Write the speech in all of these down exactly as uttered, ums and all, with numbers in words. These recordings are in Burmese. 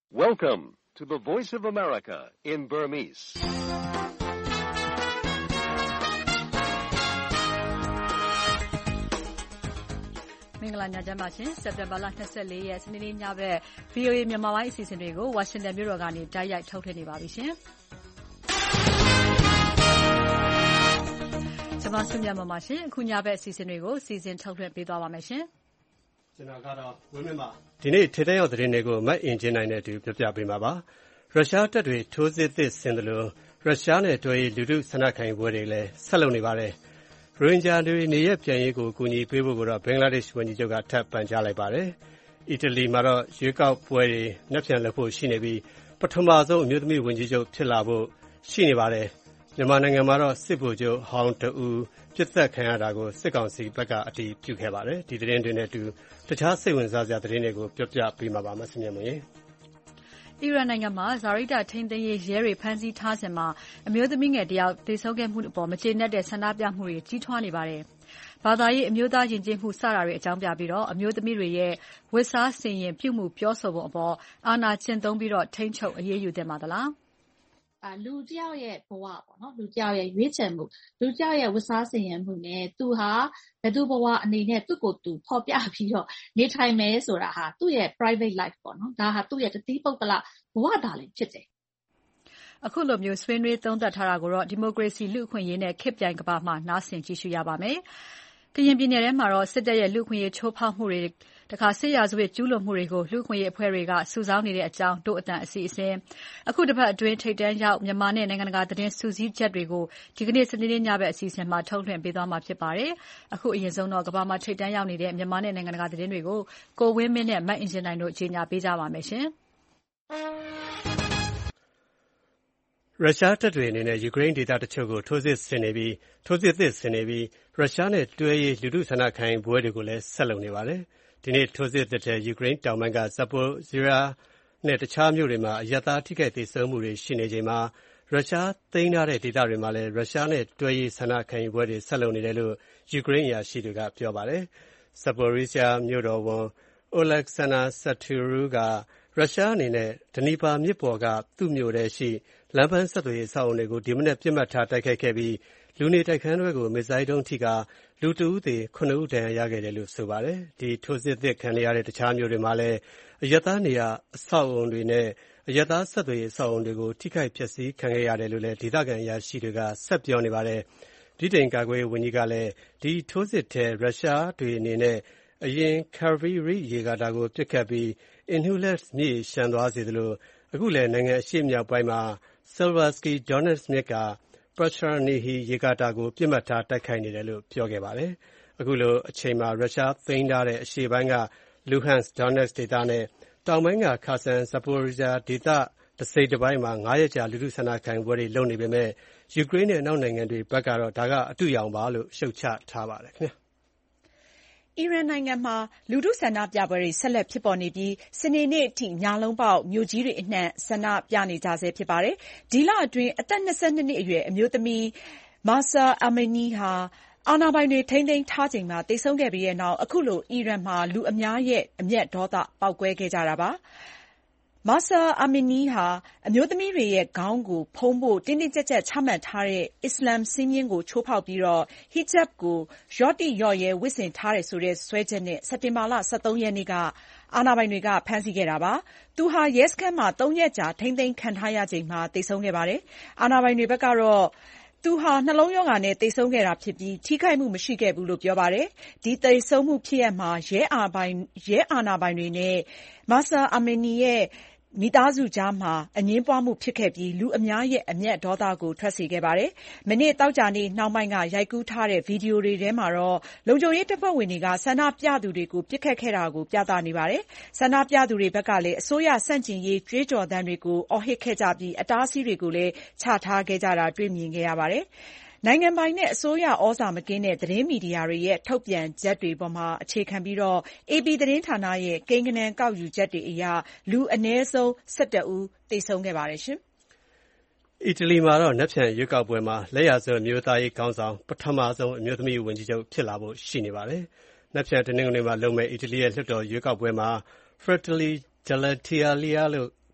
Welcome to the Voice of America in Burmese. ။မင်္ဂလာညချမ်းပါရှင်။စက်တင်ဘာလ၂၄ရက်စနေနေ့ညဘက် ဗွီအိုအေ မြန်မာပိုင်းအစီအစဉ်တွေကိုဝါရှင်တန်မြို့တော်ကနေတိုက်ရိုက်ထုတ်လွှင့်နေပါပြီရှင်။ကျွန်မဆုမြတ်မပါရှင်။အခုညဘက်အစီအစဉ်တွေကိုစီစဉ်ထုတ်လွှင့်ပေးသွားပါမယ်ရှင်။ကျွန်တော်ကတော့ဝင်းမင်းပါဒီနေ့ထေတရောက်သတင်းတွေကိုမတ်အင်ဂျင်နိုင်နဲ့အတူပြပြပေးမှာပါရုရှားတပ်တွေထိုးစစ်သစ်ဆင်တယ်လို့ရုရှားနဲ့တွဲရေးလူထုဆန္ဒခံယူပွဲတွေလည်းဆက်လုပ်နေပါတယ်ရိုဟင်ဂျာတွေနေရပြန်ရေးကိုကူညီပေးဖို့ကတော့ဘင်္ဂလားဒေ့ရှ်ဝန်ကြီးချုပ်ကထပ်ပန်ကြားလိုက်ပါတယ်အီတလီမှာတော့ရွေးကောက်ပွဲတွေနှက်ပြန်လုပ်ဖို့ရှိနေပြီးပထမဆုံးအမျိုးသမီးဝန်ကြီးချုပ်ဖြစ်လာဖို့ရှိနေပါတယ်မြန်မာနိုင်ငံမှာတော့စစ်ဗိုလ်ချုပ်ဟောင်းတူပြစ်သက်ခံရတာကိုစစ်ကောင်စီဘက်ကအတည်ပြုခဲ့ပါတယ်ဒီသတင်းတွေနဲ့အတူတခြားစိတ်ဝင်စားစရာသတင်းတွေကိုပြောပြပေးမှာပါမဆုမြတ်မင်းအီရန်နိုင်ငံမှာဇာရိတာထိန်းသိမ်းရေးရဲတွေဖမ်းဆီးထားစဉ်မှာအမျိုးသမီးငယ်တယောက်သေဆုံးခဲ့မှုအပေါ်မကျေနပ်တဲ့ဆန္ဒပြမှုတွေကြီးထွားနေပါတယ်။ဘာသာရေးအမျိုးသားယဉ်ကျေးမှုစတာတွေအကြောင်းပြပြီးတော့အမျိုးသမီးတွေရဲ့ဝတ်စားဆင်ရင်ပြုမှုပြောဆိုပုံအပေါ်အာဏာကျင့်သုံးပြီးတော့ထိန်းချုပ်အရေးယူတင်ပါသလား။အာလူတယောက်ရဲ့ဘဝပေါ့နော်လူတယောက်ရဲ့ရွေးချယ်မှုလူတယောက်ရဲ့ဝတ်စားဆင်ရင်မှုနဲ့သူဟာဘယ်သူဘဝအနေနဲ့သူ့ကိုယ်သူဖော်ပြပြီးတော့နေထိုင်မယ်ဆိုတာဟာသူ့ရဲ့ private life ပေါ့နော်ဒါဟာသူ့ရဲ့တတိပုဂ္ဂလဘဝတာလည်းဖြစ်တယ်အခုလိုမျိုးဆွေးနွေးသုံးသပ်ထားတာကိုတော့ဒီမိုကရေစီလူ့အခွင့်အရေးနဲ့ခေတ်ပြိုင်ကမ္ဘာမှာနားဆင်ကြည့်ရှုရပါမယ်။ကရင်ပြည်နယ်ထဲမှာတော့စစ်တပ်ရဲ့လူ့အခွင့်အရေးချိုးဖောက်မှုတွေတခါစစ်ရာဇဝတ်ကျူးလွန်မှုတွေကိုလူ့အခွင့်အရေးအဖွဲ့တွေကစုဆောင်းနေတဲ့အကြောင်းတို့အတန်အစီအစဉ်အခုတစ်ပတ်အတွင်းထိပ်တန်းရောက်မြန်မာနဲ့နိုင်ငံတကာသတင်းစူးစီးချက်တွေကိုဒီကနေ့စနေနေ့ညဘက်အစီအစဉ်မှာထုတ်လွှင့်ပေးသွားမှာဖြစ်ပါတယ်။အခုအရင်ဆုံးတော့ကမ္ဘာမှာထိပ်တန်းရောက်နေတဲ့မြန်မာနဲ့နိုင်ငံတကာသတင်းတွေကိုကိုဝင်းမင်းနဲ့မတ်အင်ဂျင်နိုင်တို့ကြီးညာပေးကြပါမယ်ရှင်။ရုရှားတပ်တွေအနေနဲ့ယူကရိန်းဒေသတချို့ကိုထိုးစစ်ဆင်နေပြီးထိုးစစ်သစ်ဆင်နေပြီးရုရှားနဲ့တွဲရေးလူထုဆန္ဒခံယူပွဲတွေကိုလည်းဆက်လုပ်နေပါတယ်။ဒီနေ့ထိုးစစ်သစ်တဲ့ယူကရိန်းတောင်ပိုင်းကဇပိုရီယာနဲ့တခြားမြို့တွေမှာအရပ်သားထိခိုက်ဒေသမှုတွေရှိနေချိန်မှာရုရှားသိမ်းထားတဲ့ဒေသတွေမှာလည်းရုရှားနဲ့တွဲရေးဆန္ဒခံယူပွဲတွေဆက်လုပ်နေတယ်လို့ယူကရိန်းအရာရှိတွေကပြောပါတယ်။ဇပိုရီယာမြို့တော်ဝန် Oleksandr Shtupun ကရုရှားအနေနဲ့ဒနီပါမြစ်ပေါ်ကသူ့မြို့ထဲရှိလမ်းပန်းဆက်သွယ်ရေးအဆောက်အအုံတွေကိုဒီမနက်ပြစ်မှတ်ထားတိုက်ခိုက်ခဲ့ပြီးလူနေတိုက်ခန်းတွေကိုမစ်ဇိုင်းဒုံးထိကလူတဦးသေခုနစ်ဦးဒဏ်ရာရခဲ့တယ်လို့ဆိုပါတယ်။ဒီထိုးစစ်သစ်ခံရတဲ့တခြားမြို့တွေမှာလည်းအရပ်သားနေရာအဆောက်အအုံတွေနဲ့အရပ်သားဆက်သွယ်ရေးအဆောက်အအုံတွေကိုထိခိုက်ဖျက်ဆီးခံခဲ့ရတယ်လို့လည်းဒေသခံအရာရှိတွေကဆက်ပြောနေပါတယ်။ဗြိတိန်ကာကွယ်ရေးဝန်ကြီးကလည်းဒီထိုးစစ်ထဲရုရှားတွေအနေနဲ့အရင် Kryvyi ရေကာတာကိုပစ်ခတ်ပြီး Inhulets မြစ်ရှမ်းသွားစေသလိုအခုလည်းနိုင်ငံအရှေ့မြောက်ပိုင်းမှာ Silversky Donetsk မြစ်က Prachchernihiy ရေကာတာကိုပြစ်မှတ်ထားတိုက်ခိုက်နေတယ်လို့ပြောခဲ့ပါတယ်။အခုလိုအချိန်မှာရုရှားသိမ်းထားတဲ့အရှေ့ပိုင်းက Luhansk Donetsk ဒေသနဲ့တောင်ပိုင်းက Kherson Zaporizhzhia ဒေသတစိတ်တစ်ပိုင်းမှာငါးရက်ကြာလူထုဆန္ဒခံယူပွဲတွေလုပ်နေပေမဲ့ယူကရိန်းနဲ့အနောက်နိုင်ငံတွေဘက်ကတော့ဒါကအတုအယောင်ပါလို့ရှုတ်ချထားပါတယ်ခင်ဗျာ။အီရန်နိုင်ငံမှာလူထုဆန္ဒပြပွဲတွေဆက်လက်ဖြစ်ပေါ်နေပြီးစနေနေ့အထိညလုံးပေါက်မြို့ကြီးတွေအနှံ့ဆန္ဒပြနေကြဆဲဖြစ်ပါတယ်။ဒီလအတွင်းအသက်၂၂နှစ်အရွယ်အမျိုးသမီး Mahsa Amini ဟာအာဏာပိုင်တွေထိန်းသိမ်းထားချိန်မှာသေဆုံးခဲ့ပြီးတဲ့နောက်အခုလိုအီရန်မှာလူအများရဲ့အမျက်ဒေါသပေါက်ကွဲခဲ့ကြတာပါ။ Mahsa Amini ဟာအမျိုးသမီးတွေရဲ့ခေါင်းကိုဖုံးဖို့တင်းတင်းကြပ်ကြပ်ချမှတ်ထားတဲ့အစ္စလာမ်စည်းမျဉ်းကိုချိုးဖောက်ပြီး hijab ကိုလျော့တိလျော့ရဲဝတ်ဆင်ထားတယ်ဆိုတဲ့စွဲချက်နဲ့စက်တင်ဘာလ၁၃ရက်နေ့ကအာဏာပိုင်တွေကဖမ်းဆီးခဲ့တာပါ။သူဟာရဲစခန်းမှာသုံးရက်ကြာထိန်းသိမ်းခံထားရချိန်မှာသေဆုံးခဲ့ပါတယ်။အာဏာပိုင်တွေဘက်ကတော့သူဟာနှလုံးရောဂါနဲ့သေဆုံးခဲ့တာဖြစ်ပြီးထိခိုက်မှုမရှိခဲ့ဘူးလို့ပြောပါတယ်။ဒီသေဆုံးမှုဖြစ်ရပ်မှာရဲအာဏာပိုင်ရဲအာဏာပိုင်တွေနဲ့ Mahsa Amini ရဲ့မိသားစုကြားမှာအငြင်းပွားမှုဖြစ်ခဲ့ပြီးလူအများရဲ့အမျက်ဒေါသကိုထွက်စေခဲ့ပါတယ်။မနေ့သောကြာနေ့နှောင်းပိုင်းကရိုက်ကူးထားတဲ့ဗီဒီယိုတွေထဲမှာတော့လုံခြုံရေးတပ်ဖွဲ့ဝင်တွေကဆန္ဒပြသူတွေကိုပစ်ခတ်ခဲ့တာကိုပြသနေပါတယ်။ဆန္ဒပြသူတွေဘက်ကလည်းအစိုးရဆန့်ကျင်ရေးကြွေးကြော်သံတွေကိုအော်ဟစ်ခဲ့ကြပြီးအတားအဆီးတွေကိုလည်းချထားခဲ့ကြတာတွေ့မြင်ခဲ့ရပါတယ်။နိုင်ငံပိုင်နဲ့အစိုးရဩဇာမကင်းတဲ့သတင်းမီဒီယာတွေရဲ့ထုတ်ပြန်ချက်တွေပေါ်မှာအခြေခံပြီး အေပီ သတင်းဌာနရဲ့ကိန်းဂဏန်းကောက်ယူချက်တွေအရလူအနည်းဆုံး၁၁ဦးသေဆုံးခဲ့ပါတယ်။အီတလီမှာတော့နက်ဖြန်ရွေးကောက်ပွဲမှာလက်ယာစွန်းအမျိုးသားရေးခေါင်းဆောင်ပထမဆုံးအမျိုးသမီးဝန်ကြီးချုပ်ဖြစ်လာဖို့ရှိနေပါတယ်။နက်ဖြန်တနင်္ဂနွေမှာလုပ်မယ့်အီတလီရဲ့လွှတ်တော်ရွေးကောက်ပွဲမှာ Fratelli d'Italia လို့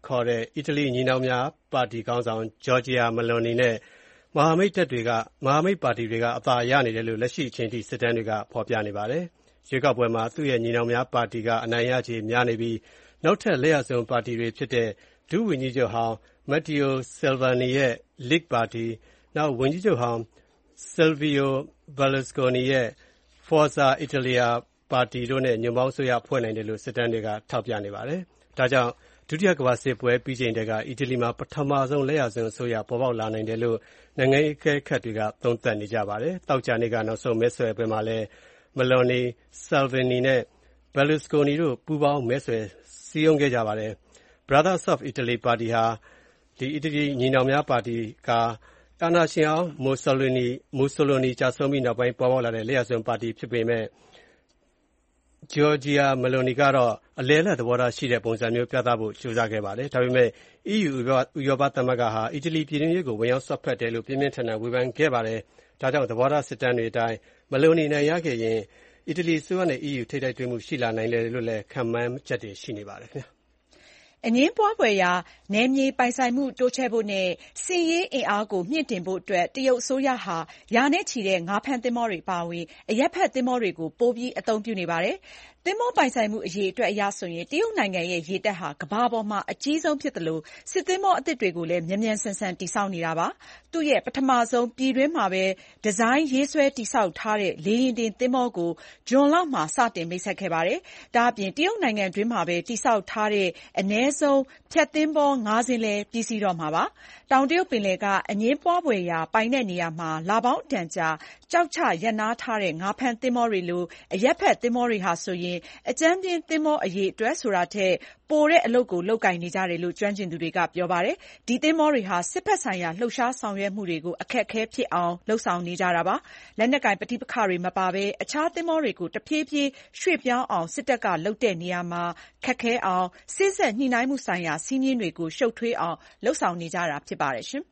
ခေါ်တဲ့အီတလီညီနောင်များပါတီခေါင်းဆောင်ဂျော်ဂျီယာမလိုနီနဲ့မဟာမိတ်တပ်တွေကမဟာမိတ်ပါတီတွေကအသာရနေတယ်လို့လက်ရှိအချိန်ထိစစ်တမ်းတွေကဖော်ပြနေပါတယ်။ရွေးကောက်ပွဲမှာသူ့ရဲ့ညီနောင်များပါတီကအနိုင်ရခြေများနေပြီးနောက်ထပ်လက်ရဆုံးပါတီတွေဖြစ်တဲ့ဒုဝန်ကြီးချုပ်ဟောင်းမက်တီယိုဆယ်ဗာနီရဲ့ League ပါတီနောက်ဝန်ကြီးချုပ်ဟောင်းဆယ်ဗီယိုဘယ်လူစကိုနီရဲ့ Forza Italia ပါတီတို့နဲ့ညွန့်ပေါင်းအစိုးရဖွဲ့နိုင်တယ်လို့စစ်တမ်းတွေကထောက်ပြနေပါတယ်။ဒါကြောင့်ဒုတိယကမ္ဘာစစ်ပွဲပြီးချိန်တည်းကအီတလီမှာပထမဆုံးလက်ရဆုံးအစိုးရပေါ်ပေါက်လာနိုင်တယ်လို့နိုင်ငံရေးအကဲခတ်တွေကသုံးသပ်နေကြပါတယ်။သောကြာနေ့ကနောက်ဆုံးမဲဆွယ်ပွဲမှာလည်းမလိုနီ၊ဆယ်ဗာနီနဲ့ဘယ်လူစကိုနီတို့ပူးပေါင်းမဲဆွယ်စည်းရုံးခဲ့ကြပါတယ်။ Brothers of Italy ပါတီဟာဒီအီတလီညီနောင်များပါတီကအာဏာရှင်အောင်မူဆိုလိုနီမူဆိုလိုနီကြာဆုံးပြီးနောက်ပိုင်းပေါ်ပေါက်လာတဲ့လက်ရဆုံးပါတီဖြစ်ပေမဲ့ဂျော်ဂျီယာမလိုနီကတော့အလဲအလှသဘောထားရှိတဲ့ပုံစံမျိုးပြသဖို့ကြိုးစားခဲ့ပါတယ်။ဒါပေမဲ့ အီးယူ ဥရောပသမဂ္ဂဟာအီတလီပြည်တွင်းရေးကိုဝင်ရောက်စွက်ဖက်တယ်လို့ပြင်းပြင်းထန်ထန်ဝေဖန်ခဲ့ပါတယ်။ဒါကြောင့်သဘောထားစစ်တမ်းတွေအတိုင်းမလိုနီနိုင်ရခဲ့ရင်အီတလီအစိုးရနဲ့ အီးယူထိပ်တိုက်တွေ့မှုရှိလာနိုင်တယ်လို့လည်းခန့်မှန်းချက်တွေရှိနေပါတယ်ခင်ဗျာ။အငြင်းပွားဖွယ်ရာနယ်မြေပိုင်ဆိုင်မှုတိုးချဲ့ဖို့နဲ့စစ်ရေးအင်အားကိုမြှင့်တင်ဖို့အတွက်တရုတ်အစိုးရဟာရာနဲ့ချီတဲ့ငါးဖမ်းသင်္ဘောတွေအပါအဝင်အရပ်ဖက်သင်္ဘောတွေကိုပိုပြီးအသုံးပြုနေပါတယ်။သင်္ဘောပိုင်ဆိုင်မှုအရေအတွက်အရဆိုရင်တရုတ်နိုင်ငံရဲ့ရေတပ်ဟာကမ္ဘာပေါ်မှာအကြီးဆုံးဖြစ်သလိုစစ်သင်္ဘောအသစ်တွေကိုလည်းမြန်မြန်ဆန်ဆန်တည်ဆောက်နေတာပါ။သူ့ရဲ့ပထမဆုံးပြည်တွင်းမှာပဲဒီဇိုင်းရေးဆွဲတည်ဆောက်ထားတဲ့လေယာဉ်တင်သင်္ဘောကိုဇွန်လမှာစတင်မိတ်ဆက်ခဲ့ပါတယ်။ဒါ့အပြင်တရုတ်နိုင်ငံတွင်းမှာပဲတည်ဆောက်ထားတဲ့အနည်းဆုံးဖြတ်သင်္ဘောငါးစင်းလည်းပြီးစီးတော့မှာပါ။တောင်တရုတ်ပင်လယ်ကအငြင်းပွားဖွယ်ရာပိုင်တဲ့နေရာမှာလပေါင်းအတန်ကြာကျောက်ချရပ်နားထားတဲ့ငါးဖမ်းသင်္ဘောတွေလိုအရပ်ဖက်သင်္ဘောတွေဟာဆိုရင်အကြမ်းဖျင်းသင်္ဘောအရေအတွက်ဆိုတာထက်ပိုတဲ့အလုပ်ကိုလုပ်ကိုင်နေကြတယ်လို့ကျွမ်းကျင်သူတွေကပြောပါတယ်။ဒီသင်္ဘောတွေဟာစစ်ဖက်ဆိုင်ရာလှုပ်ရှားဆောင်ရွက်မှုတွေကိုအခက်အခဲဖြစ်အောင်လုပ်ဆောင်နေကြတာပါ။လက်နက်ကိုင်ပဋိပက္ခတွေမပါဘဲအခြားသင်္ဘောတွေကိုတဖြည်းဖြည်းရွှေ့ပြောင်းအောင်စစ်တပ်ကလုပ်တဲ့နေရာမှာခက်ခဲအောင်စေ့စပ်ညှိနှိုင်းမှုဆိုင်ရာစည်းမျဉ်းတွေကိုရှုပ်ထွေးအောင်လုပ်ဆောင်နေကြတာဖြစ်ပါတယ်ရှင်။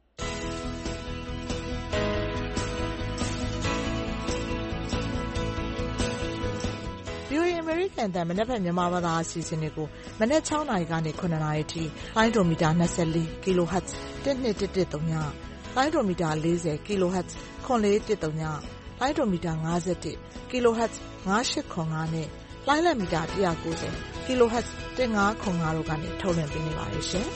VOA အမေရိကန်အသံမနက်ဖြန်မြန်မာဘာသာအစီအစဉ်တွေကိုမနက်၆နာရီကနေ၇နာရီထိလိုင်းဒိုမီတာ၂၄ kHz တစ်နှစ်တစ်တစ်သုံးညလိုင်းဒိုမီတာ၄၀ kHz ခွန်လေးတစ်သုံးညလိုင်းဒိုမီတာ၅၁ kHz ၅၈ခွန်၅နဲ့လိုင်းလက်မီတာ၁၉၀ kHz ၁၅ခွန်၅တို့ကနေထုတ်လွှင့်ပေးနေပါတယ်ရှင်။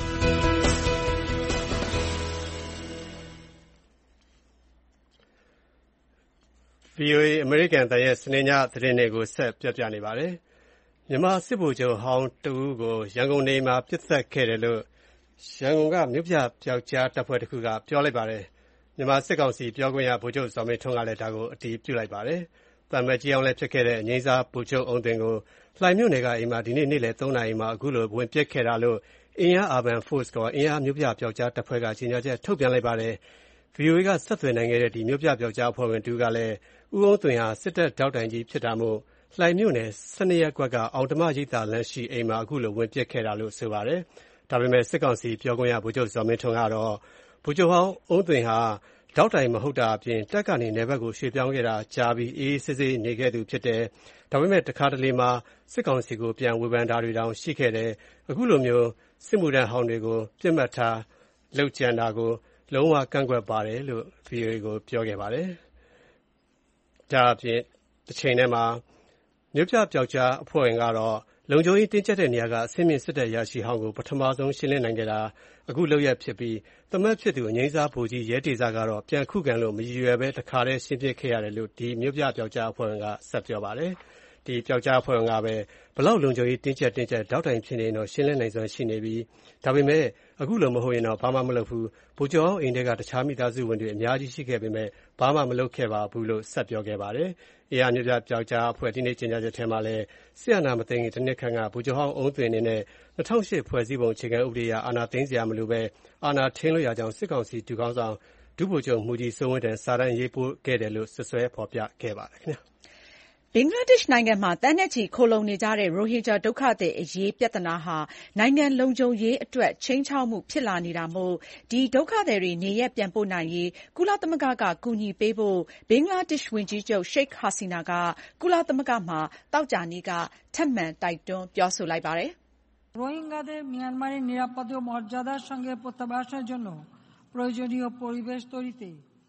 VOA အမေရိကန်အသံရဲ့စနေညသတင်းတွေကိုဆက်ပြောပြနေပါတယ်။မြန်မာစစ်ဗိုလ်ချုပ်ဟောင်းတဦးကိုရန်ကုန်နေမှာပစ်သတ်ခဲ့တယ်လို့ရန်ကုန်ကမြို့ပြပျောက်ကြားတပ်ဖွဲ့တစ်ခုကပြောလိုက်ပါတယ်။မြန်မာစစ်ကောင်စီပြောခွင့်ရဗိုလ်ချုပ်ဇော်မင်းထွန်းကလည်းဒါကိုအတည်ပြုလိုက်ပါတယ်။တမန်ကြီးအောင်လည်းဖြစ်ခဲ့တဲ့အငိမ့်စားဗိုလ်ချုပ်အုံးသွင်ကိုလှိုင်မြို့နယ်ကအိမ်မှာဒီနေ့နေ့လယ်၃နာရီမှာအခုလိုဝင်ပစ်ခဲ့တာလို့အင်အား Urban Force ကအင်အားမြို့ပြပျောက်ကြားတပ်ဖွဲ့ကကြေညာချက်ထုတ်ပြန်လိုက်ပါတယ်။ VOA ကဆက်သွယ်နိုင်ခဲ့တဲ့ဒီမြို့ပြပျောက်ကြားအဖွဲ့ဝင်တူကလည်းဦးအုံးသွင်ဟာစစ်တပ်ထောက်တိုင်ကြီးဖြစ်တာမို့လှိုင်မြို့နယ်၁၂ရပ်ကွက်ကအောင်ဓမ္မရိပ်သာလမ်းရှိအိမ်မှာအခုလိုဝင်ပစ်ခဲ့တာလို့ဆိုပါတယ်။ဒါပေမဲ့စစ်ကောင်စီပြောခွင့်ရဗိုလ်ချုပ်ဇော်မင်းထွန်းကတော့ဗိုလ်ချုပ်ဟောင်းအုံးသွင်ဟာထောက်တိုင်မဟုတ်တာအပြင်တပ်ကနေနယ်ဘက်ကိုရွှေ့ပြောင်းခဲ့တာကြားပြီးအေးအေးဆေးဆေးနေခဲ့သူဖြစ်တယ်။ဒါပေမဲ့တခါတလေမှာစစ်ကောင်စီကိုပြန်ဝေဖန်တာတွေတောင်ရှိခဲ့တယ်။အခုလိုမျိုးစစ်မှုထမ်းဟောင်းတွေကိုပြစ်မှတ်ထားလုပ်ကြံတာကိုလုံးဝကန့်ကွက်ပါတယ်လို့ VOA ကိုပြောခဲ့ပါတယ်။ဒါအပြင်တစ်ချိန်တည်းမှာမြို့ပြပျောက်ကြားအဖွဲ့ဝင်ကတော့လုံခြုံရေးတင်းကျပ်တဲ့နေရာကအဆင့်မြင့်စစ်တပ်ရရှိဟောင်းကိုပထမဆုံးရှင်းလင်းနိုင်ခဲ့တာအခုလုပ်ရဖြစ်ပြီးသမတ်ဖြစ်သူအငိမ့်စားဗိုလ်ကြီးရဲတေစာကတော့ပြန်ခုခံလို့မရည်ရွယ်ပဲတခါတည်းရှင်းပစ်ခဲ့ရတယ်လို့ဒီမြို့ပြပျောက်ကြားအဖွဲ့ဝင်ကဆက်ပြောပါတယ်။ဒီပျောက်ကြားအဖွဲ့ဝင်ကပဲဘလောက်လုံခြုံရေးတင်းကျပ်တင်းကျပ်တောက်တိုင်ဖြစ်နေတော့ရှင်းလင်းနိုင်စွမ်းရှိနေပြီးဒါပေမဲ့အခုလိုမဟုတ်ရင်တော့ဘာမှမလုပ်ဘူးဗိုလ်ချုပ်အိမ်ထဲကတခြားမိသားစုဝင်တွေအများကြီးရှိခဲ့ပေမဲ့ဘာမှမလုပ်ခဲ့ပါဘူးလို့ဆက်ပြောခဲ့ပါတယ်။အေးရမြို့ပြပျောက်ကြားအဖွဲ့ဒီနေ့ကြေညာချက်ထဲမှာလည်းဆီယနာမသိငင်တစ်နှစ်ခန့်ကဗိုလ်ချုပ်ဟောင်းအုံးသွင်အနေနဲ့၂၀၀၈ဖွဲ့စည်းပုံအခြေခံဥပဒေအရအာဏာသိမ်းစရာမလိုပဲအာဏာထိန်းလို့ရကြောင်းစစ်ကောင်စီဒုခေါင်းဆောင်ဒုဗိုလ်ချုပ်မှုကြီးစိုးဝင်းတန်စာတမ်းရေးပို့ခဲ့တယ်လို့ဆွဆွဲဖော်ပြခဲ့ပါတယ်ခင်ဗျာ။ဘင်္ဂလားဒေ့ရှ်နိုင်ငံမှာသန်းနဲ့ချီခိုလှုံနေကြတဲ့ရိုဟင်ဂျာဒုက္ခသည်အရေးပြဿနာဟာနိုင်ငံလုံခြုံရေးအတွက်ခြိမ်းခြောက်မှုဖြစ်လာနေတာမို့ဒီဒုက္ခသည်တွေနေရပ်ပြန်ပို့နိုင်ရေးကုလသမဂ္ဂကကူညီပေးဖို့ဘင်္ဂလားဒေ့ရှ်ဝန်ကြီးချုပ်ရှိတ်ဟာစီနာကကုလသမဂ္ဂမှာသောကြာနေ့ကထပ်မံတိုက်တွန်းပြောဆိုလိုက်ပါတယ်။ রোহিঙ্গাদের মিয়ানমারের নিরাপদ ও মর্যাদার সঙ্গে প্রত্যাবাসনের জন্য প্রয়োজনীয় পরিবেশ তৈরিতে